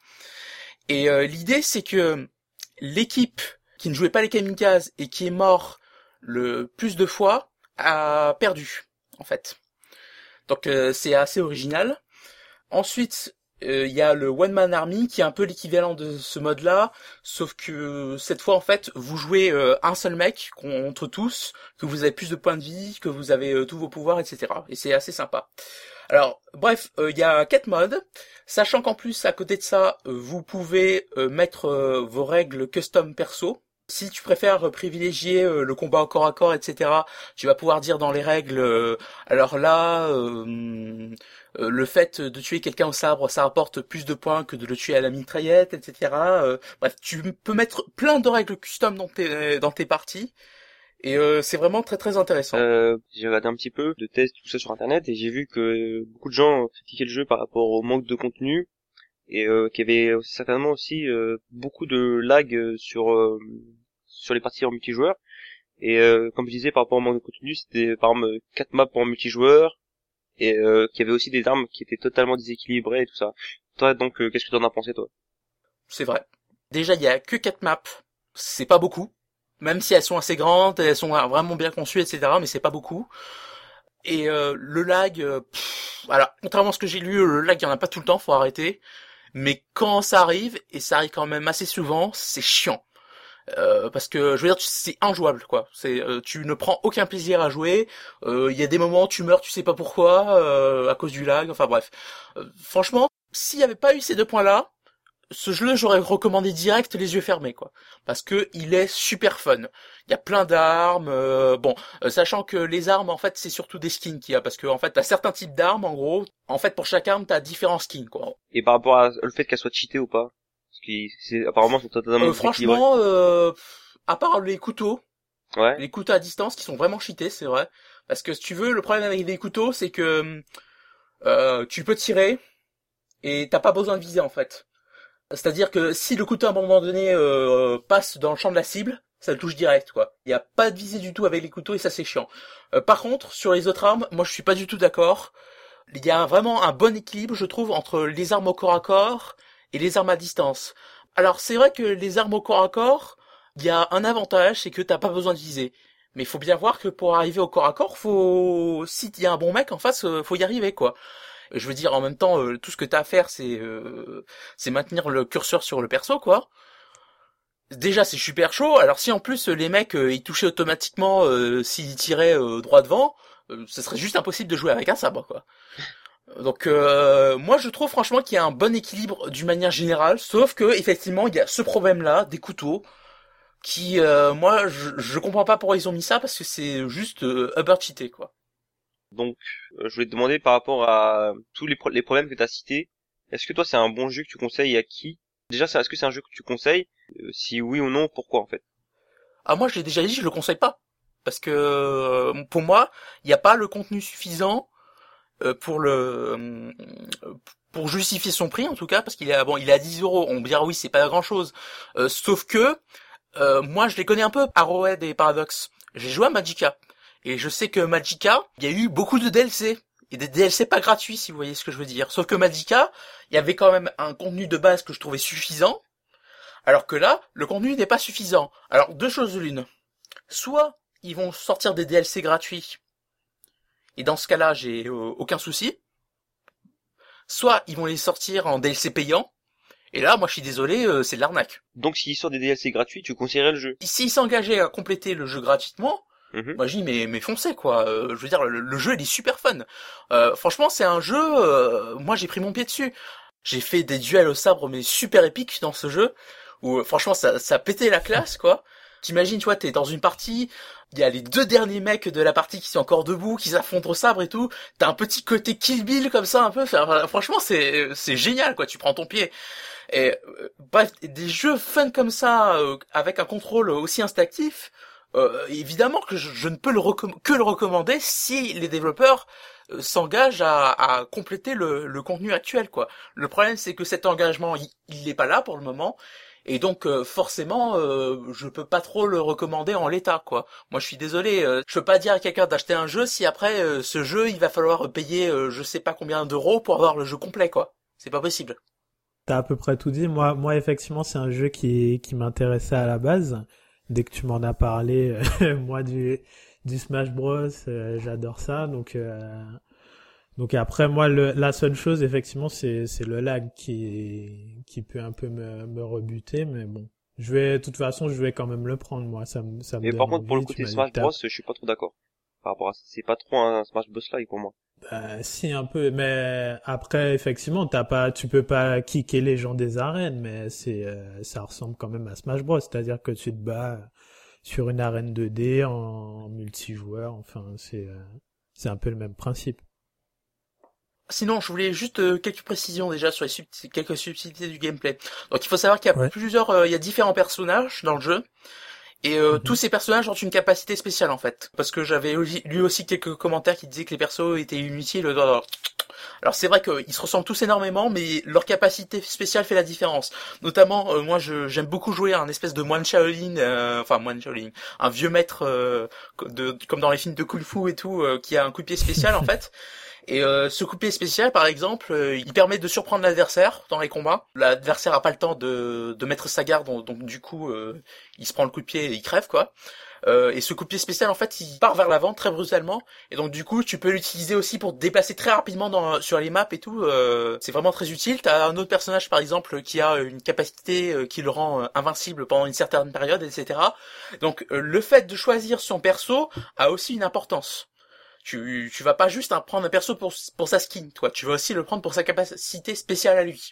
Et euh, l'idée, c'est que l'équipe qui ne jouait pas les kamikazes et qui est mort le plus de fois a perdu, en fait. Donc euh, c'est assez original. Ensuite, il euh, y a le One Man Army qui est un peu l'équivalent de ce mode-là, sauf que cette fois en fait vous jouez euh, un seul mec contre tous, que vous avez plus de points de vie, que vous avez euh, tous vos pouvoirs, et cetera. Et c'est assez sympa. Alors bref, il euh, y a quatre modes, sachant qu'en plus à côté de ça, euh, vous pouvez euh, mettre euh, vos règles custom perso. Si tu préfères privilégier euh, le combat au corps à corps, et cetera, tu vas pouvoir dire dans les règles, euh, alors là, euh, euh, le fait de tuer quelqu'un au sabre, ça rapporte plus de points que de le tuer à la mitraillette, et cetera. Euh, bref, tu peux mettre plein de règles custom dans tes, dans tes parties, et euh, c'est vraiment très très intéressant. Euh, j'ai regardé un petit peu de tests, tout ça sur internet, et j'ai vu que beaucoup de gens critiquaient le jeu par rapport au manque de contenu, et euh, qu'il y avait certainement aussi euh, beaucoup de lag sur euh, sur les parties en multijoueur. Et euh, comme je disais, par rapport au manque de contenu, c'était par exemple quatre maps en multijoueur, et euh, qu'il y avait aussi des armes qui étaient totalement déséquilibrées et tout ça. Toi, donc, euh, qu'est-ce que t'en as pensé, toi? C'est vrai. Déjà, il y a que quatre maps, c'est pas beaucoup. Même si elles sont assez grandes, elles sont vraiment bien conçues, et cetera, mais c'est pas beaucoup. Et euh, le lag, euh, pff, alors, contrairement à ce que j'ai lu, le lag, il y en a pas tout le temps, faut arrêter. Mais quand ça arrive, et ça arrive quand même assez souvent, c'est chiant. Euh, parce que je veux dire, c'est injouable, quoi. C'est, euh, tu ne prends aucun plaisir à jouer. Il euh, y a des moments où tu meurs, tu sais pas pourquoi, euh, à cause du lag. Enfin bref. Euh, franchement, s'il y avait pas eu ces deux points-là, ce jeu, j'aurais recommandé direct les yeux fermés, quoi. Parce que il est super fun. Il y a plein d'armes. Euh, bon, euh, sachant que les armes, en fait, c'est surtout des skins qu'il y a, parce que en fait, t'as certains types d'armes, en gros. En fait, pour chaque arme, t'as différents skins, quoi. Et par rapport à le fait qu'elle soit cheatée ou pas? Parce que c'est apparemment c'est totalement euh, franchement, euh, à part les couteaux, ouais. les couteaux à distance qui sont vraiment cheatés, c'est vrai. Parce que si tu veux, le problème avec les couteaux, c'est que euh, tu peux tirer et t'as pas besoin de viser en fait. C'est-à-dire que si le couteau à un moment donné euh, passe dans le champ de la cible, ça le touche direct, quoi. Il y a pas de visée du tout avec les couteaux et ça c'est chiant. Euh, par contre, sur les autres armes, moi je suis pas du tout d'accord. Il y a vraiment un bon équilibre, je trouve, entre les armes au corps à corps et les armes à distance. Alors c'est vrai que les armes au corps à corps, il y a un avantage, c'est que t'as pas besoin de viser. Mais il faut bien voir que pour arriver au corps à corps, faut, si il y a un bon mec en face, faut y arriver, quoi. Je veux dire, en même temps, euh, tout ce que t'as à faire, c'est, euh, c'est maintenir le curseur sur le perso, quoi. déjà c'est super chaud. Alors si en plus les mecs euh, ils touchaient automatiquement euh, s'ils tiraient euh, droit devant, euh, ce serait juste impossible de jouer avec un sabre quoi. Donc euh, moi je trouve franchement qu'il y a un bon équilibre d'une manière générale, sauf que effectivement il y a ce problème là des couteaux qui euh, moi je, je comprends pas pourquoi ils ont mis ça parce que c'est juste euh, uber cheaté quoi. Donc, euh, je voulais te demander par rapport à tous les, pro- les problèmes que tu as cités, est-ce que toi c'est un bon jeu que tu conseilles à qui? Déjà, c'est- est-ce que c'est un jeu que tu conseilles? Euh, si oui ou non, pourquoi en fait? Ah moi je l'ai déjà dit, je le conseille pas parce que euh, pour moi il n'y a pas le contenu suffisant euh, pour le euh, pour justifier son prix en tout cas parce qu'il est à, bon il est à dix euros. On me dira oui c'est pas grand chose, euh, sauf que euh, moi je les connais un peu Arrowhead et Paradox. J'ai joué à Magicka et je sais que Magicka il y a eu beaucoup de D L C et des D L C pas gratuits si vous voyez ce que je veux dire. Sauf que Magicka il y avait quand même un contenu de base que je trouvais suffisant. Alors que là, le contenu n'est pas suffisant. Alors, deux choses l'une. Soit, ils vont sortir des D L C gratuits, et dans ce cas-là, j'ai euh, aucun souci. Soit, ils vont les sortir en D L C payant, et là, moi je suis désolé, euh, c'est de l'arnaque. Donc, s'il sort des D L C gratuits, tu conseillerais le jeu? S'ils s'engageaient à compléter le jeu gratuitement, Mhm. moi je dis mais, mais foncez quoi. Euh, je veux dire, le, le jeu il est super fun. Euh, franchement, c'est un jeu, euh, moi j'ai pris mon pied dessus. J'ai fait des duels au sabre mais super épiques dans ce jeu. Où franchement ça, ça pétait la classe quoi. T'imagines, tu vois, t'es dans une partie, il y a les deux derniers mecs de la partie qui sont encore debout, qui s'affrontent au sabre et tout. T'as un petit côté Kill Bill comme ça un peu. Enfin, franchement, c'est c'est génial quoi. Tu prends ton pied. Et euh, bref, des jeux fun comme ça, euh, avec un contrôle aussi instinctif. Euh, évidemment que je, je ne peux le recomm- que le recommander si les développeurs euh, s'engagent à, à compléter le, le contenu actuel quoi. Le problème c'est que cet engagement il, il n'est pas là pour le moment. Et donc euh, forcément, euh, je peux pas trop le recommander en l'état, quoi. Moi, je suis désolé, euh, je peux pas dire à quelqu'un d'acheter un jeu si après euh, ce jeu, il va falloir payer, euh, je sais pas combien d'euros pour avoir le jeu complet, quoi. C'est pas possible. T'as à peu près tout dit. Moi, moi, effectivement, c'est un jeu qui, qui m'intéressait à la base. Dès que tu m'en as parlé, euh, moi, du, du Smash Bros, euh, j'adore ça. Donc, euh, donc après, moi, le, la seule chose, effectivement, c'est, c'est le lag qui, qui peut un peu me, me rebuter. Mais bon, je vais, de toute façon, je vais quand même le prendre, moi. Ça me, ça me Mais donne par contre, pour le envie. Tu côté m'as dit Smash que t'as- Bros, je suis pas trop d'accord. Par rapport à ça, c'est pas trop un Smash Bros like pour moi. Bah, si, un peu. Mais après, effectivement, t'as pas, tu peux pas kicker les gens des arènes, mais c'est, euh, ça ressemble quand même à Smash Bros. C'est-à-dire que tu te bats sur une arène deux D en multijoueur. Enfin, c'est, euh, c'est un peu le même principe. Sinon, je voulais juste euh, quelques précisions déjà sur les subti- quelques subtilités du gameplay. Donc, il faut savoir qu'il y a Ouais. plusieurs, euh, il y a différents personnages dans le jeu. Et euh, Mhm. tous ces personnages ont une capacité spéciale en fait. Parce que j'avais aussi- lu aussi quelques commentaires qui disaient que les persos étaient inutiles. Alors c'est vrai qu'ils se ressemblent tous énormément, mais leur capacité spéciale fait la différence. Notamment, euh, moi je, j'aime beaucoup jouer à un espèce de moine Shaolin, euh, enfin moine Shaolin, un vieux maître euh, de, comme dans les films de Kung Fu et tout, euh, qui a un coup de pied spécial en fait. Et euh, ce coup de pied spécial, par exemple, euh, il permet de surprendre l'adversaire dans les combats. L'adversaire a pas le temps de, de mettre sa garde, donc, donc du coup, euh, il se prend le coup de pied et il crève, quoi. Euh, et ce coup de pied spécial, en fait, il part vers l'avant très brutalement. Et donc du coup, tu peux l'utiliser aussi pour te déplacer très rapidement dans, sur les maps et tout. Euh, c'est vraiment très utile. T'as un autre personnage, par exemple, qui a une capacité euh, qui le rend euh, invincible pendant une certaine période, et cetera. Donc euh, le fait de choisir son perso a aussi une importance. Tu, tu vas pas juste hein, prendre un perso pour, pour sa skin, toi. Tu vas aussi le prendre pour sa capacité spéciale à lui.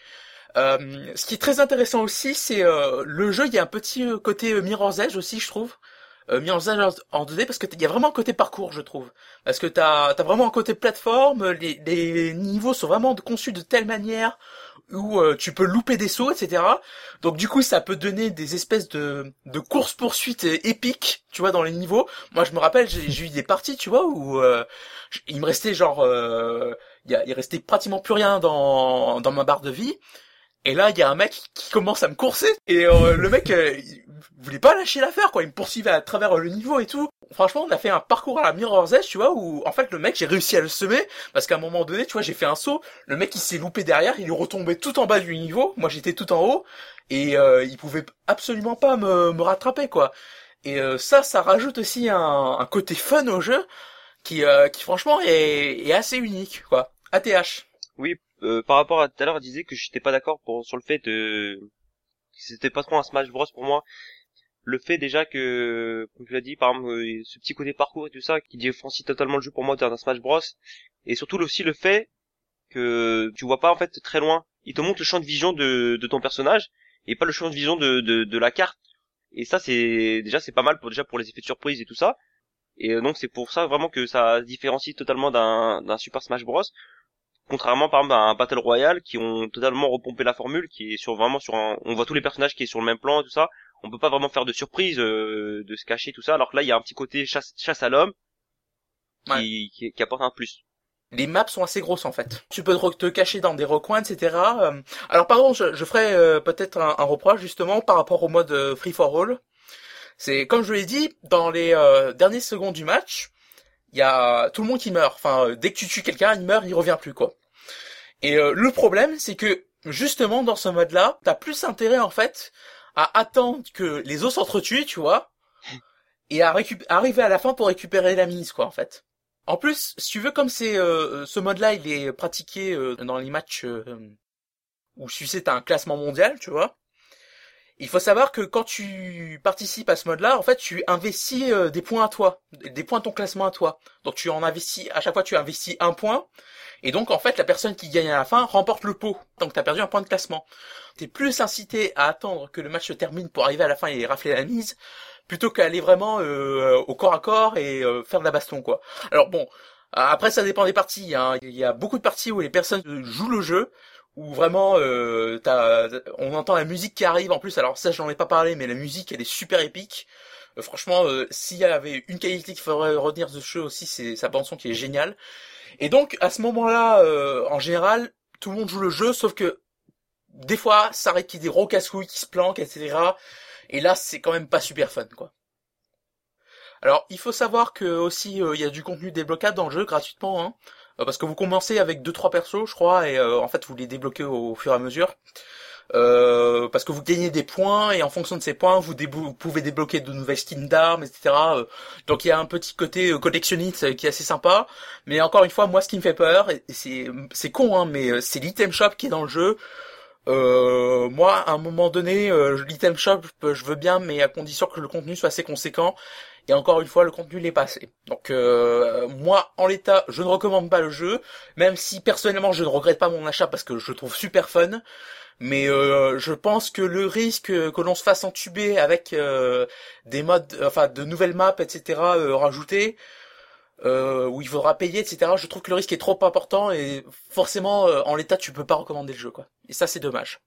Euh, ce qui est très intéressant aussi, c'est euh, le jeu. Il y a un petit euh, côté euh, Mirror's Edge aussi, je trouve. Euh, Mirror's Edge en deux D parce que il y a vraiment un côté parcours, je trouve. Parce que t'as t'as vraiment un côté plateforme. Les, les niveaux sont vraiment conçus de telle manière où euh, tu peux louper des sauts, et cetera. Donc du coup, ça peut donner des espèces de de courses poursuites épiques, tu vois, dans les niveaux. Moi, je me rappelle, j'ai, j'ai eu des parties, tu vois, où euh, il me restait genre, euh, il y a, il restait pratiquement plus rien dans dans ma barre de vie. Et là, il y a un mec qui commence à me courser. Et euh, le mec, euh, il voulait pas lâcher l'affaire, quoi. Il me poursuivait à travers le niveau et tout. Franchement, on a fait un parcours à la Mirror's Edge, tu vois, où en fait le mec, j'ai réussi à le semer. Parce qu'à un moment donné, tu vois, j'ai fait un saut. Le mec, il s'est loupé derrière. Il est retombé tout en bas du niveau. Moi, j'étais tout en haut. Et euh, il pouvait absolument pas me, me rattraper, quoi. Et euh, ça, ça rajoute aussi un, un côté fun au jeu qui, euh, qui franchement, est, est assez unique, quoi. A T H. Oui, euh, par rapport à tout à l'heure, elle disait que j'étais pas d'accord pour sur le fait de c'était pas trop un Smash Bros pour moi. Le fait déjà que, comme tu l'as dit, par exemple, euh, ce petit côté parcours et tout ça, qui différencie totalement le jeu pour moi d'un Smash Bros. Et surtout aussi le fait que tu vois pas en fait très loin. Il te montre le champ de vision de, de ton personnage et pas le champ de vision de, de, de la carte. Et ça c'est déjà c'est pas mal pour déjà pour les effets de surprise et tout ça. Et donc c'est pour ça vraiment que ça se différencie totalement d'un, d'un Super Smash Bros. Contrairement par exemple à un Battle Royale qui ont totalement repompé la formule, qui est sur vraiment sur un, on voit tous les personnages qui est sur le même plan et tout ça. On peut pas vraiment faire de surprise, euh, de se cacher tout ça. Alors que là il y a un petit côté chasse, chasse à l'homme qui, ouais. qui, qui apporte un plus. Les maps sont assez grosses en fait. Tu peux te cacher dans des recoins, et cetera. Alors par contre, je, je ferai euh, peut-être un, un reproche justement par rapport au mode free for all. C'est comme je l'ai dit, dans les euh, dernières secondes du match, il y a tout le monde qui meurt. Enfin, dès que tu tues quelqu'un, il meurt, il revient plus quoi. Et euh, le problème, c'est que justement dans ce mode-là, t'as plus intérêt en fait à attendre que les autres s'entretuent, tu vois, et à récup- arriver à la fin pour récupérer la mise quoi en fait. En plus, si tu veux, comme c'est euh, ce mode-là, il est pratiqué euh, dans les matchs euh, où tu sais t'as un classement mondial, tu vois. Il faut savoir que quand tu participes à ce mode-là, en fait, tu investis euh, des points à toi, des points de ton classement à toi. Donc tu en investis, à chaque fois tu investis un point, et donc en fait la personne qui gagne à la fin remporte le pot. Donc t'as perdu un point de classement. T'es plus incité à attendre que le match se termine pour arriver à la fin et rafler la mise, plutôt qu'à aller vraiment euh, au corps à corps et euh, faire de la baston quoi. Alors bon, après ça dépend des parties. Hein. Il y a beaucoup de parties où les personnes jouent le jeu, où vraiment euh, t'as, on entend la musique qui arrive en plus. Alors ça j'en ai pas parlé, mais la musique elle est super épique. Euh, franchement, euh, s'il y avait une qualité qu'il faudrait retenir de ce jeu aussi, c'est sa bande son qui est géniale. Et donc à ce moment-là, euh, en général, tout le monde joue le jeu, sauf que des fois ça arrive qu'il y ait des gros casse-couilles qui se planquent, et cetera. Et là, c'est quand même pas super fun, quoi. Alors, il faut savoir que aussi, il euh, y a du contenu débloquable dans le jeu gratuitement, hein, euh, parce que vous commencez avec deux trois persos, je crois, et euh, en fait, vous les débloquez au, au fur et à mesure, euh, parce que vous gagnez des points, et en fonction de ces points, vous, déblo- vous pouvez débloquer de nouvelles skins d'armes, et cetera. Euh, donc, il y a un petit côté euh, collectionniste euh, qui est assez sympa, mais encore une fois, moi, ce qui me fait peur, et c'est, c'est con, hein, mais euh, c'est l'item shop qui est dans le jeu. Euh, moi, à un moment donné, euh, l'item shop, je veux bien, mais à condition que le contenu soit assez conséquent. Et encore une fois, le contenu l'est pas assez. Donc, euh, moi, en l'état, je ne recommande pas le jeu, même si personnellement, je ne regrette pas mon achat parce que je le trouve super fun. Mais euh, je pense que le risque que l'on se fasse entuber avec euh, des modes, enfin, de nouvelles maps, et cetera. Euh, rajoutées. Euh, où il faudra payer, et cetera. Je trouve que le risque est trop important et forcément, euh, en l'état, tu peux pas recommander le jeu, quoi. Et ça, c'est dommage.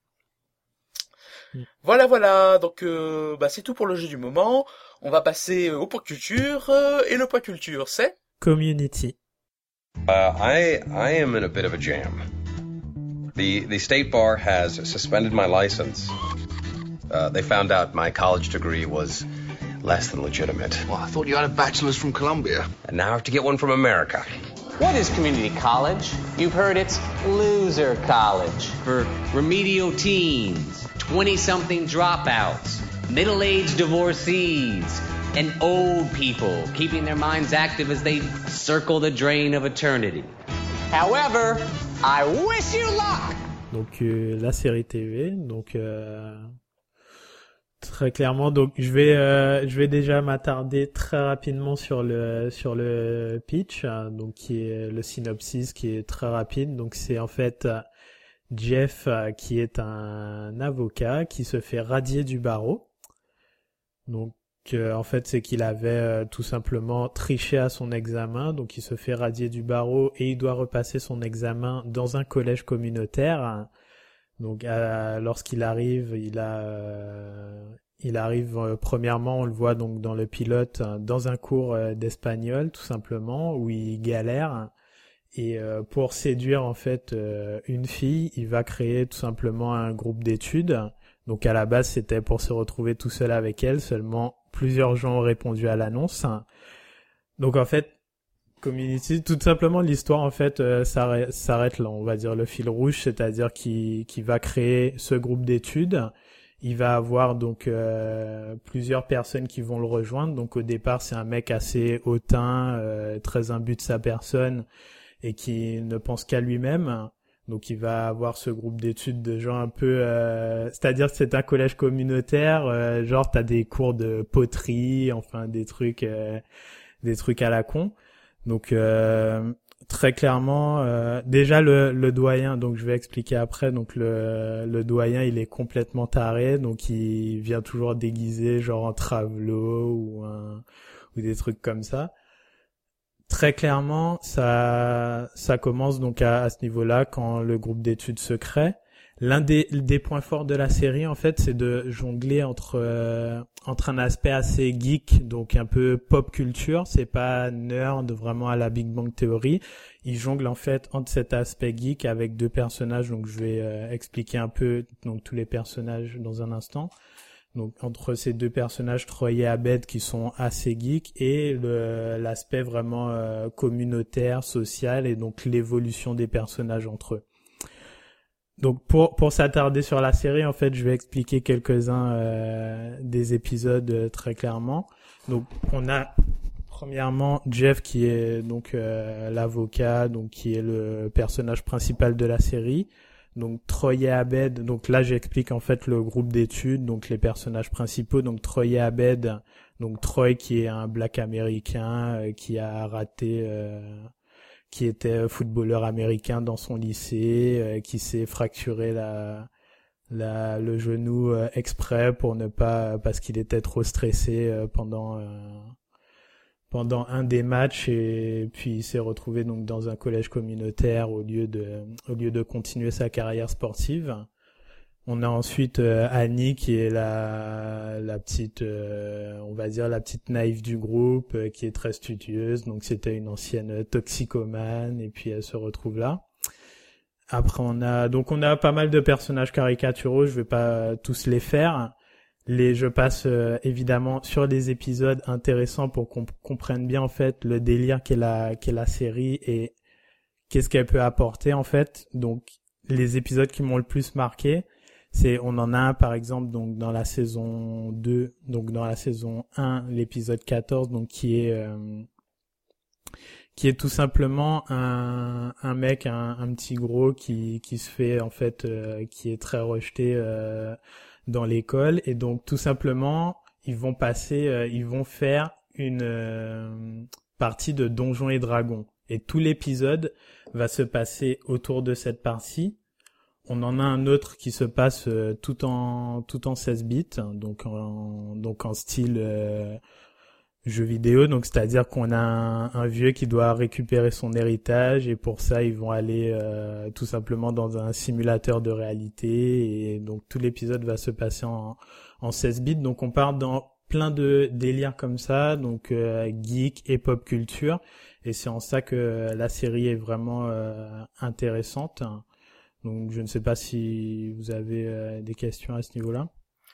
Mm. Voilà, voilà. Donc, euh, bah, c'est tout pour le jeu du moment. On va passer au point culture euh, et le point culture, c'est Community. Uh, I I am in a bit of a jam. The the state bar has suspended my license. Uh, they found out my college degree was less than legitimate. Well, I thought you had a bachelor's from Columbia. And now I have to get one from America. What is community college? You've heard it's loser college. For remedial teens, twenty-something dropouts, middle-aged divorcees, and old people keeping their minds active as they circle the drain of eternity. However, I wish you luck! Donc euh, la série T V, donc... Euh... Très clairement, donc je vais euh, je vais déjà m'attarder très rapidement sur le sur le pitch, hein, donc qui est le synopsis qui est très rapide. Donc c'est en fait Jeff euh, qui est un avocat qui se fait radier du barreau. Donc euh, en fait c'est qu'il avait euh, tout simplement triché à son examen, donc il se fait radier du barreau et il doit repasser son examen dans un collège communautaire. Hein. Donc euh, lorsqu'il arrive, il a, euh, il arrive euh, premièrement, on le voit donc dans le pilote, euh, dans un cours euh, d'espagnol tout simplement où il galère et euh, pour séduire en fait euh, une fille, il va créer tout simplement un groupe d'études. Donc à la base c'était pour se retrouver tout seul avec elle, seulement plusieurs gens ont répondu à l'annonce. Donc en fait Community, tout simplement l'histoire en fait euh, s'arrête, s'arrête là, on va dire le fil rouge, c'est-à-dire qu'il, qu'il va créer ce groupe d'études, il va avoir donc euh, plusieurs personnes qui vont le rejoindre, donc au départ c'est un mec assez hautain, euh, très imbu de sa personne et qui ne pense qu'à lui-même, Donc il va avoir ce groupe d'études de gens un peu, euh, c'est-à-dire que c'est un collège communautaire, euh, genre t'as des cours de poterie, enfin des trucs, euh, des trucs à la con. Donc euh, très clairement, euh, déjà le, le doyen, donc je vais expliquer après. Donc le, le doyen, il est complètement taré, donc il vient toujours déguisé, genre en travelot ou un, ou des trucs comme ça. Très clairement, ça, ça commence donc à, à ce niveau-là quand le groupe d'études se crée. L'un des, des points forts de la série, en fait, c'est de jongler entre euh, entre un aspect assez geek, donc un peu pop culture. C'est pas nerd vraiment à la Big Bang Theory. Il jongle en fait entre cet aspect geek avec deux personnages. Donc je vais euh, expliquer un peu donc tous les personnages dans un instant. Donc entre ces deux personnages, Troy et Abed, qui sont assez geeks, et le, l'aspect vraiment euh, communautaire, social, et donc l'évolution des personnages entre eux. Donc pour pour s'attarder sur la série, en fait, je vais expliquer quelques-uns euh, des épisodes euh, très clairement. Donc on a premièrement Jeff, qui est donc euh, l'avocat, donc qui est le personnage principal de la série. Donc Troy et Abed, donc là j'explique en fait le groupe d'études, donc les personnages principaux, donc Troy et Abed, donc Troy qui est un black américain euh, qui a raté, euh, qui était footballeur américain dans son lycée, euh, qui s'est fracturé la, la le genou euh, exprès pour ne pas, parce qu'il était trop stressé euh, pendant euh, pendant un des matchs, et puis il s'est retrouvé donc dans un collège communautaire au lieu de au lieu de continuer sa carrière sportive. On a ensuite euh, Annie, qui est la la petite euh, on va dire la petite naïve du groupe, euh, qui est très studieuse, donc c'était une ancienne toxicomane, et puis elle se retrouve là. Après on a donc on a pas mal de personnages caricaturaux, je vais pas tous les faire. Les, je passe euh, évidemment sur les épisodes intéressants pour qu'on comprenne bien en fait le délire qu'est la qu'est la série et qu'est-ce qu'elle peut apporter en fait. Donc les épisodes qui m'ont le plus marqué, c'est on en a un par exemple donc dans la saison deux, donc dans la saison un, l'épisode quatorze, donc qui est euh, qui est tout simplement un un mec, un, un petit gros qui qui se fait en fait euh, qui est très rejeté euh, dans l'école, et donc tout simplement ils vont passer euh, ils vont faire une euh, partie de Donjons et Dragons, et tout l'épisode va se passer autour de cette partie. On en a un autre qui se passe euh, tout en tout en seize bits, donc en donc en style euh, jeu vidéo, donc c'est-à-dire qu'on a un, un vieux qui doit récupérer son héritage, et pour ça ils vont aller euh, tout simplement dans un simulateur de réalité, et donc tout l'épisode va se passer en, en seize bits. Donc on part dans plein de délires comme ça, donc euh, geek et pop culture, et c'est en ça que la série est vraiment euh, intéressante. Donc je ne sais pas si vous avez euh, des questions à ce niveau-là.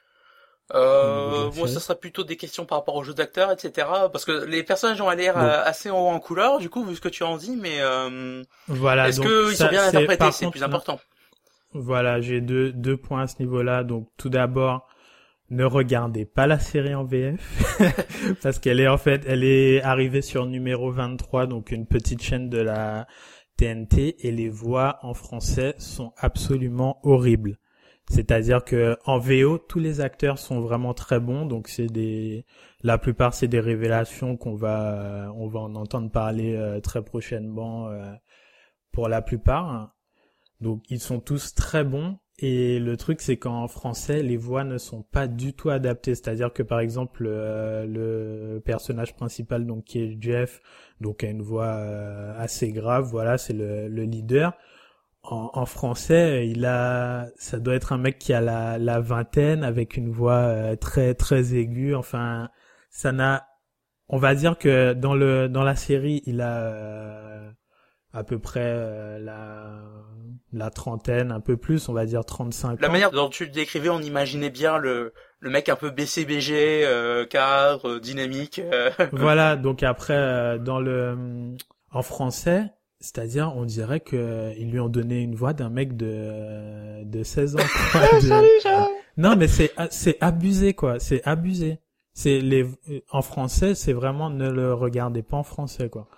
Euh, moi, ça serait plutôt des questions par rapport aux jeux d'acteurs, et cetera. Parce que les personnages ont l'air euh, assez haut en couleur, du coup, vu ce que tu en dis, mais euh, voilà, est-ce qu'ils sont bien interprétés, c'est le plus important. Voilà, j'ai deux deux points à ce niveau-là. Donc tout d'abord, ne regardez pas la série en V F parce qu'elle est en fait, elle est arrivée sur numéro vingt-trois, donc une petite chaîne de la T N T, et les voix en français sont absolument horribles. C'est-à-dire que en V O, tous les acteurs sont vraiment très bons, donc c'est des, la plupart c'est des révélations qu'on va, euh, on va en entendre parler euh, très prochainement euh, pour la plupart. Donc ils sont tous très bons, et le truc c'est qu'en français les voix ne sont pas du tout adaptées. C'est-à-dire que par exemple euh, le personnage principal, donc qui est Jeff, donc a une voix euh, assez grave, voilà, c'est le, le leader. En, en français, il a, ça doit être un mec qui a la, la vingtaine, avec une voix euh, très très aiguë. Enfin, ça n'a, on va dire que dans le dans la série, il a euh, à peu près euh, la la trentaine, un peu plus, on va dire trente-cinq ans. La manière dont tu le décrivais, on imaginait bien le le mec un peu B C B G, euh, cadre, euh, dynamique. Euh. Voilà. Donc après, euh, dans le en français. C'est-à-dire, on dirait que ils lui ont donné une voix d'un mec de de seize ans. Quoi, de... Non, mais c'est c'est abusé quoi, c'est abusé. C'est les en français, c'est vraiment ne le regardez pas en français quoi.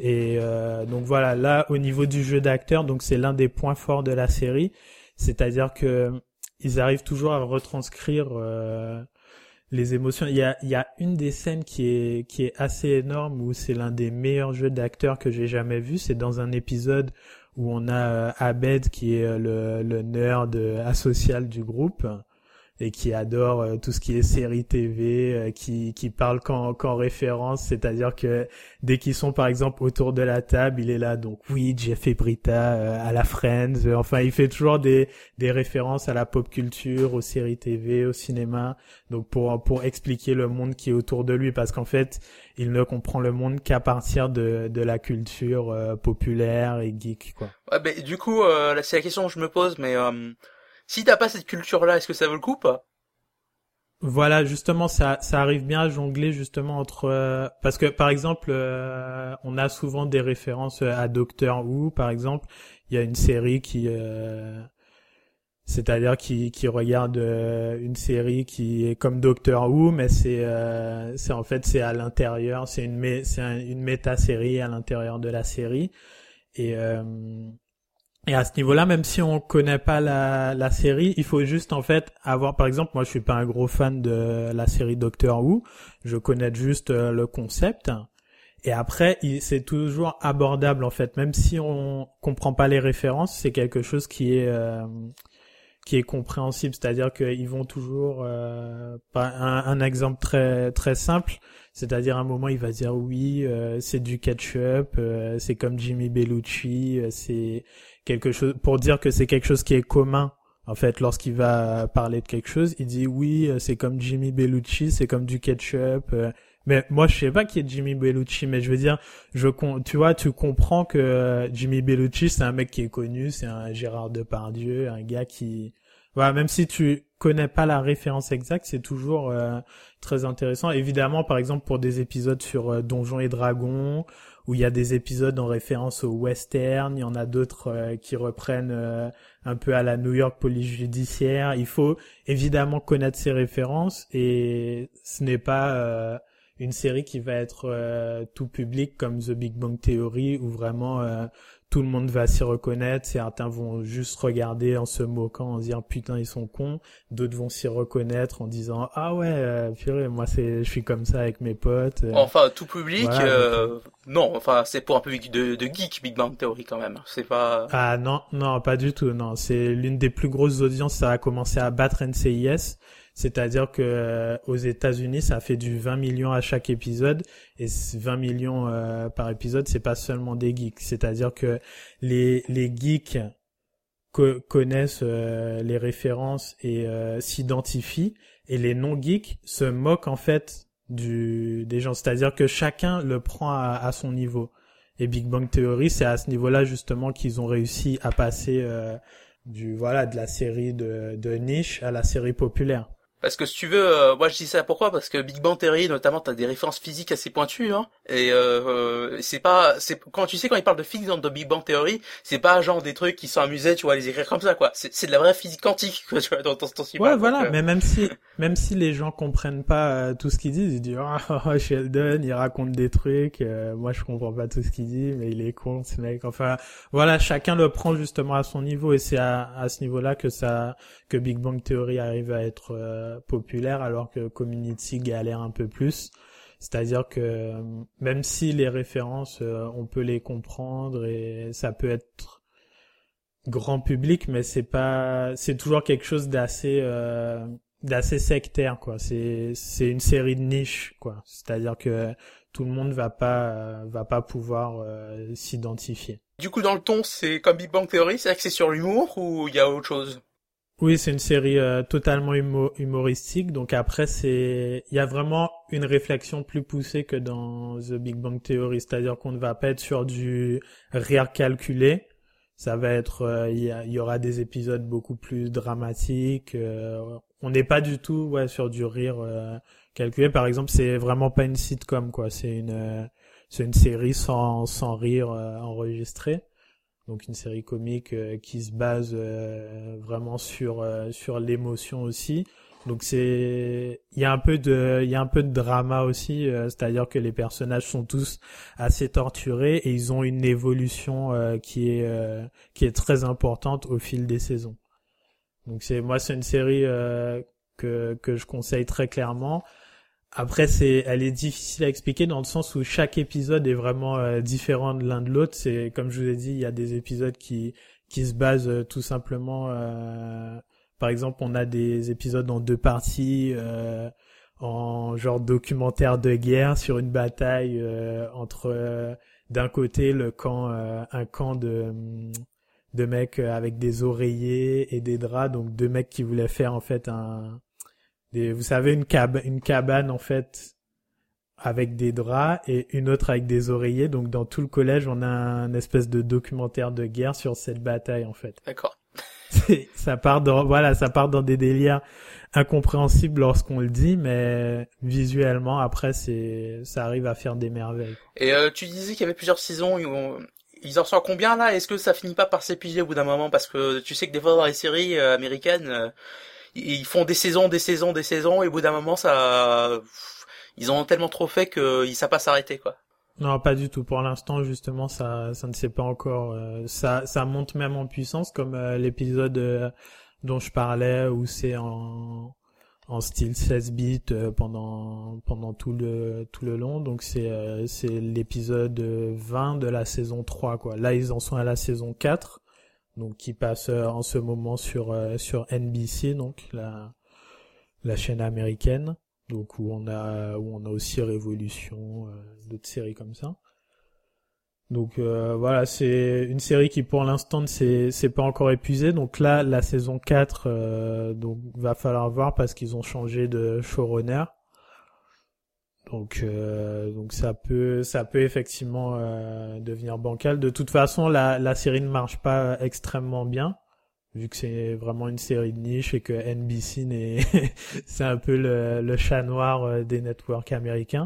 Et euh, donc voilà, là au niveau du jeu d'acteur, donc c'est l'un des points forts de la série, c'est-à-dire que ils arrivent toujours à retranscrire euh, les émotions. Il y a il y a une des scènes qui est qui est assez énorme où c'est l'un des meilleurs jeux d'acteurs que j'ai jamais vu, c'est dans un épisode où on a euh, Abed qui est le le nerd asocial du groupe et qui adore euh, tout ce qui est série T V, euh, qui qui parle qu'en qu'en référence, c'est-à-dire que dès qu'ils sont par exemple autour de la table, il est là donc oui, Jeff et Britta euh, à la Friends, euh, enfin il fait toujours des des références à la pop culture, aux séries T V, au cinéma, donc pour pour expliquer le monde qui est autour de lui, parce qu'en fait, il ne comprend le monde qu'à partir de de la culture euh, populaire et geek, quoi. Ouais, ben du coup, euh, là, c'est la question que je me pose, mais euh, si t'as pas cette culture-là, est-ce que ça vaut le coup, pas? Voilà, justement, ça, ça arrive bien à jongler justement entre, euh, parce que par exemple, euh, on a souvent des références à Doctor Who, par exemple. Il y a une série qui, euh, c'est-à-dire qui, qui regarde euh, une série qui est comme Doctor Who, mais c'est, euh, c'est en fait c'est à l'intérieur, c'est une, mé- c'est un- une méta-série à l'intérieur de la série. Et euh, Et à ce niveau-là, même si on connaît pas la, la série, il faut juste en fait avoir, par exemple, moi je suis pas un gros fan de la série Doctor Who, je connais juste euh, le concept. Et après, il, c'est toujours abordable en fait, même si on comprend pas les références, c'est quelque chose qui est euh, qui est compréhensible. C'est-à-dire qu'ils vont toujours, euh, un, un exemple très très simple. C'est-à-dire à un moment il va dire oui, euh, c'est du ketchup, euh, c'est comme Jimmy Bellucci, euh, c'est quelque chose pour dire que c'est quelque chose qui est commun. En fait, lorsqu'il va parler de quelque chose, il dit oui, euh, c'est comme Jimmy Bellucci, c'est comme du ketchup. Euh, mais moi je sais pas qui est Jimmy Bellucci, mais je veux dire, je tu vois, tu comprends que euh, Jimmy Bellucci c'est un mec qui est connu, c'est un Gérard Depardieu, un gars qui voilà, même si tu connais pas la référence exacte, c'est toujours euh, très intéressant. Évidemment, par exemple, pour des épisodes sur euh, Donjons et Dragons, où il y a des épisodes en référence au western, il y en a d'autres euh, qui reprennent euh, un peu à la New York Police Judiciaire. Il faut évidemment connaître ces références, et ce n'est pas euh, une série qui va être euh, tout public comme The Big Bang Theory, où vraiment euh, tout le monde va s'y reconnaître. Certains vont juste regarder en se moquant, en se disant putain ils sont cons. D'autres vont s'y reconnaître en disant ah ouais euh, purée, moi c'est je suis comme ça avec mes potes. Enfin tout public, voilà, euh, donc... non, enfin c'est pour un public de, de geek Big Bang Theory quand même. C'est pas. Ah non non pas du tout, non, c'est l'une des plus grosses audiences. Ça a commencé à battre N C I S. C'est-à-dire que euh, aux États-Unis, ça fait du vingt millions à chaque épisode, et vingt millions euh, par épisode, c'est pas seulement des geeks. C'est-à-dire que les les geeks co- connaissent euh, les références et euh, s'identifient, et les non-geeks se moquent en fait du des gens. C'est-à-dire que chacun le prend à, à son niveau. Et Big Bang Theory, c'est à ce niveau-là justement qu'ils ont réussi à passer euh, du voilà de la série de de niche à la série populaire. Parce que si tu veux, euh, moi je dis ça pourquoi? Parce que Big Bang Theory, notamment, t'as des références physiques assez pointues, hein. Et euh, euh, c'est pas, c'est quand tu sais quand ils parlent de physique dans de Big Bang Theory, c'est pas genre des trucs qui sont amusés, tu vois, à les écrire comme ça, quoi. C'est, c'est de la vraie physique quantique, quoi, tu vois, dans ton dans ce Ouais, parle, voilà. Donc, euh... Mais même si, même si les gens comprennent pas euh, tout ce qu'ils disent, ils disent oh, oh Sheldon, il raconte des trucs, euh, moi je comprends pas tout ce qu'il dit, mais il est con ce mec. Enfin, voilà, chacun le prend justement à son niveau, et c'est à, à ce niveau-là que ça, que Big Bang Theory arrive à être euh, populaire, alors que Community galère un peu plus. C'est-à-dire que euh, même si les références, euh, on peut les comprendre et ça peut être grand public, mais c'est pas, c'est toujours quelque chose d'assez, euh, d'assez sectaire, quoi. C'est, c'est une série de niche, quoi. C'est-à-dire que tout le monde va pas, euh, va pas pouvoir euh, s'identifier. Du coup, dans le ton, c'est comme Big Bang Theory, c'est axé sur l'humour ou il y a autre chose? Oui, c'est une série euh, totalement humo- humoristique. Donc après, c'est, il y a vraiment une réflexion plus poussée que dans The Big Bang Theory. C'est-à-dire qu'on ne va pas être sur du rire calculé. Ça va être, euh, il y, a, il y aura des épisodes beaucoup plus dramatiques. Euh, on n'est pas du tout, ouais, sur du rire euh, calculé. Par exemple, c'est vraiment pas une sitcom, quoi. C'est une, euh, c'est une série sans sans rire euh, enregistré. Donc une série comique euh, qui se base euh, vraiment sur euh, sur l'émotion aussi. Donc c'est, il y a un peu de, il y a un peu de drama aussi, euh, c'est-à-dire que les personnages sont tous assez torturés et ils ont une évolution euh, qui est euh, qui est très importante au fil des saisons. Donc c'est, moi c'est une série euh, que que je conseille très clairement. Après c'est, elle est difficile à expliquer dans le sens où chaque épisode est vraiment euh, différent de l'un de l'autre. C'est comme je vous ai dit, il y a des épisodes qui qui se basent euh, tout simplement euh, par exemple, on a des épisodes en deux parties, euh, en genre documentaire de guerre sur une bataille euh, entre euh, d'un côté le camp, euh, un camp de de mecs avec des oreillers et des draps, donc deux mecs qui voulaient faire en fait un, des, vous savez une cabane, une cabane en fait avec des draps et une autre avec des oreillers. Donc dans tout le collège, on a un espèce de documentaire de guerre sur cette bataille en fait. D'accord. ça part dans, voilà, ça part dans des délires incompréhensibles lorsqu'on le dit, mais visuellement, après, c'est, ça arrive à faire des merveilles. Et euh, tu disais qu'il y avait plusieurs saisons, ils, ont... ils en sont à combien là? Est-ce que ça finit pas par s'épuiser au bout d'un moment? Parce que tu sais que des fois dans les séries euh, américaines, euh, ils font des saisons, des saisons, des saisons, et au bout d'un moment, ça, ils en ont tellement trop fait qu'ils savent pas s'arrêter, quoi. Non, pas du tout. Pour l'instant, justement, ça, ça ne s'est pas encore. Euh, ça, ça monte même en puissance, comme euh, l'épisode euh, dont je parlais, où c'est en, en style seize bits euh, pendant pendant tout le tout le long. Donc c'est euh, c'est l'épisode vingt de la saison trois, quoi. Là, ils en sont à la saison quatre, donc qui passe euh, en ce moment sur euh, sur N B C, donc la la chaîne américaine. Donc où on a où on a aussi Révolution, euh, d'autres séries comme ça. Donc euh, voilà, c'est une série qui pour l'instant ne s'est c'est pas encore épuisée. Donc là, la saison quatre, euh, donc va falloir voir parce qu'ils ont changé de showrunner. Donc euh, donc ça peut ça peut effectivement euh, devenir bancal. De toute façon, la la série ne marche pas extrêmement bien, vu que c'est vraiment une série de niche et que N B C n'est c'est un peu le, le chat noir des networks américains.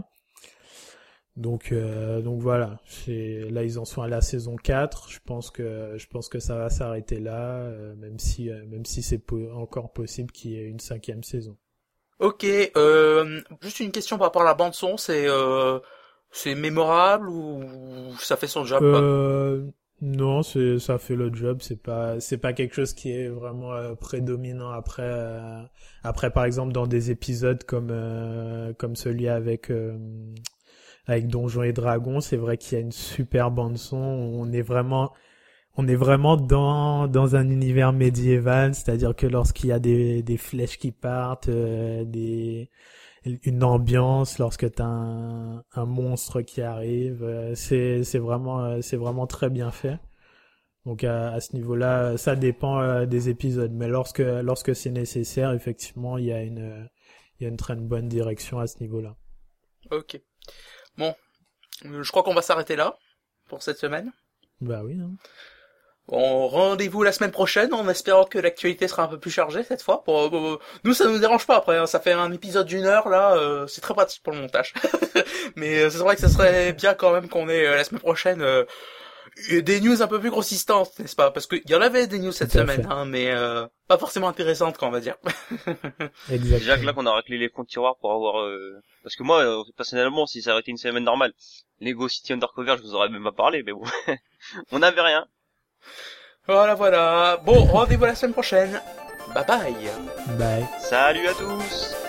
Donc euh, donc voilà, c'est là ils en sont à la saison quatre, je pense que je pense que ça va s'arrêter là, euh, même si euh, même si c'est po- encore possible qu'il y ait une cinquième saison. Ok, euh, juste une question par rapport à la bande son, c'est euh, c'est mémorable ou ça fait son job, quoi? Euh Non, c'est ça fait le job, c'est pas c'est pas quelque chose qui est vraiment euh, prédominant après euh, après par exemple dans des épisodes comme euh, comme celui avec euh, avec Donjons et Dragons, c'est vrai qu'il y a une super bande son, on est vraiment on est vraiment dans dans un univers médiéval, c'est-à-dire que lorsqu'il y a des des flèches qui partent, euh, des une ambiance lorsque t'as un, un monstre qui arrive, c'est c'est vraiment c'est vraiment très bien fait. Donc à, à ce niveau-là, ça dépend euh, des épisodes, mais lorsque lorsque c'est nécessaire, effectivement, il y a une il y a une très bonne direction à ce niveau-là. Ok. Bon, je crois qu'on va s'arrêter là pour cette semaine. Bah oui. Hein. Bon, rendez-vous la semaine prochaine en espérant que l'actualité sera un peu plus chargée cette fois. Bon, bon, nous, ça nous dérange pas après, hein. Ça fait un épisode d'une heure là, euh, c'est très pratique pour le montage. Mais euh, c'est vrai que ça serait bien quand même qu'on ait euh, la semaine prochaine euh, des news un peu plus consistantes, n'est-ce pas? Parce qu'il y en avait des news cette Tout à semaine, fait. hein, mais euh, pas forcément intéressantes, quoi, on va dire. Exactement. Déjà que là qu'on a raclé les fonds de tiroir pour avoir euh... parce que moi euh, personnellement si ça aurait été une semaine normale, Lego City Undercover je vous aurais même pas parlé, mais bon on n'avait rien. Voilà, voilà. Bon, rendez-vous la semaine prochaine. Bye bye. Bye. Salut à tous.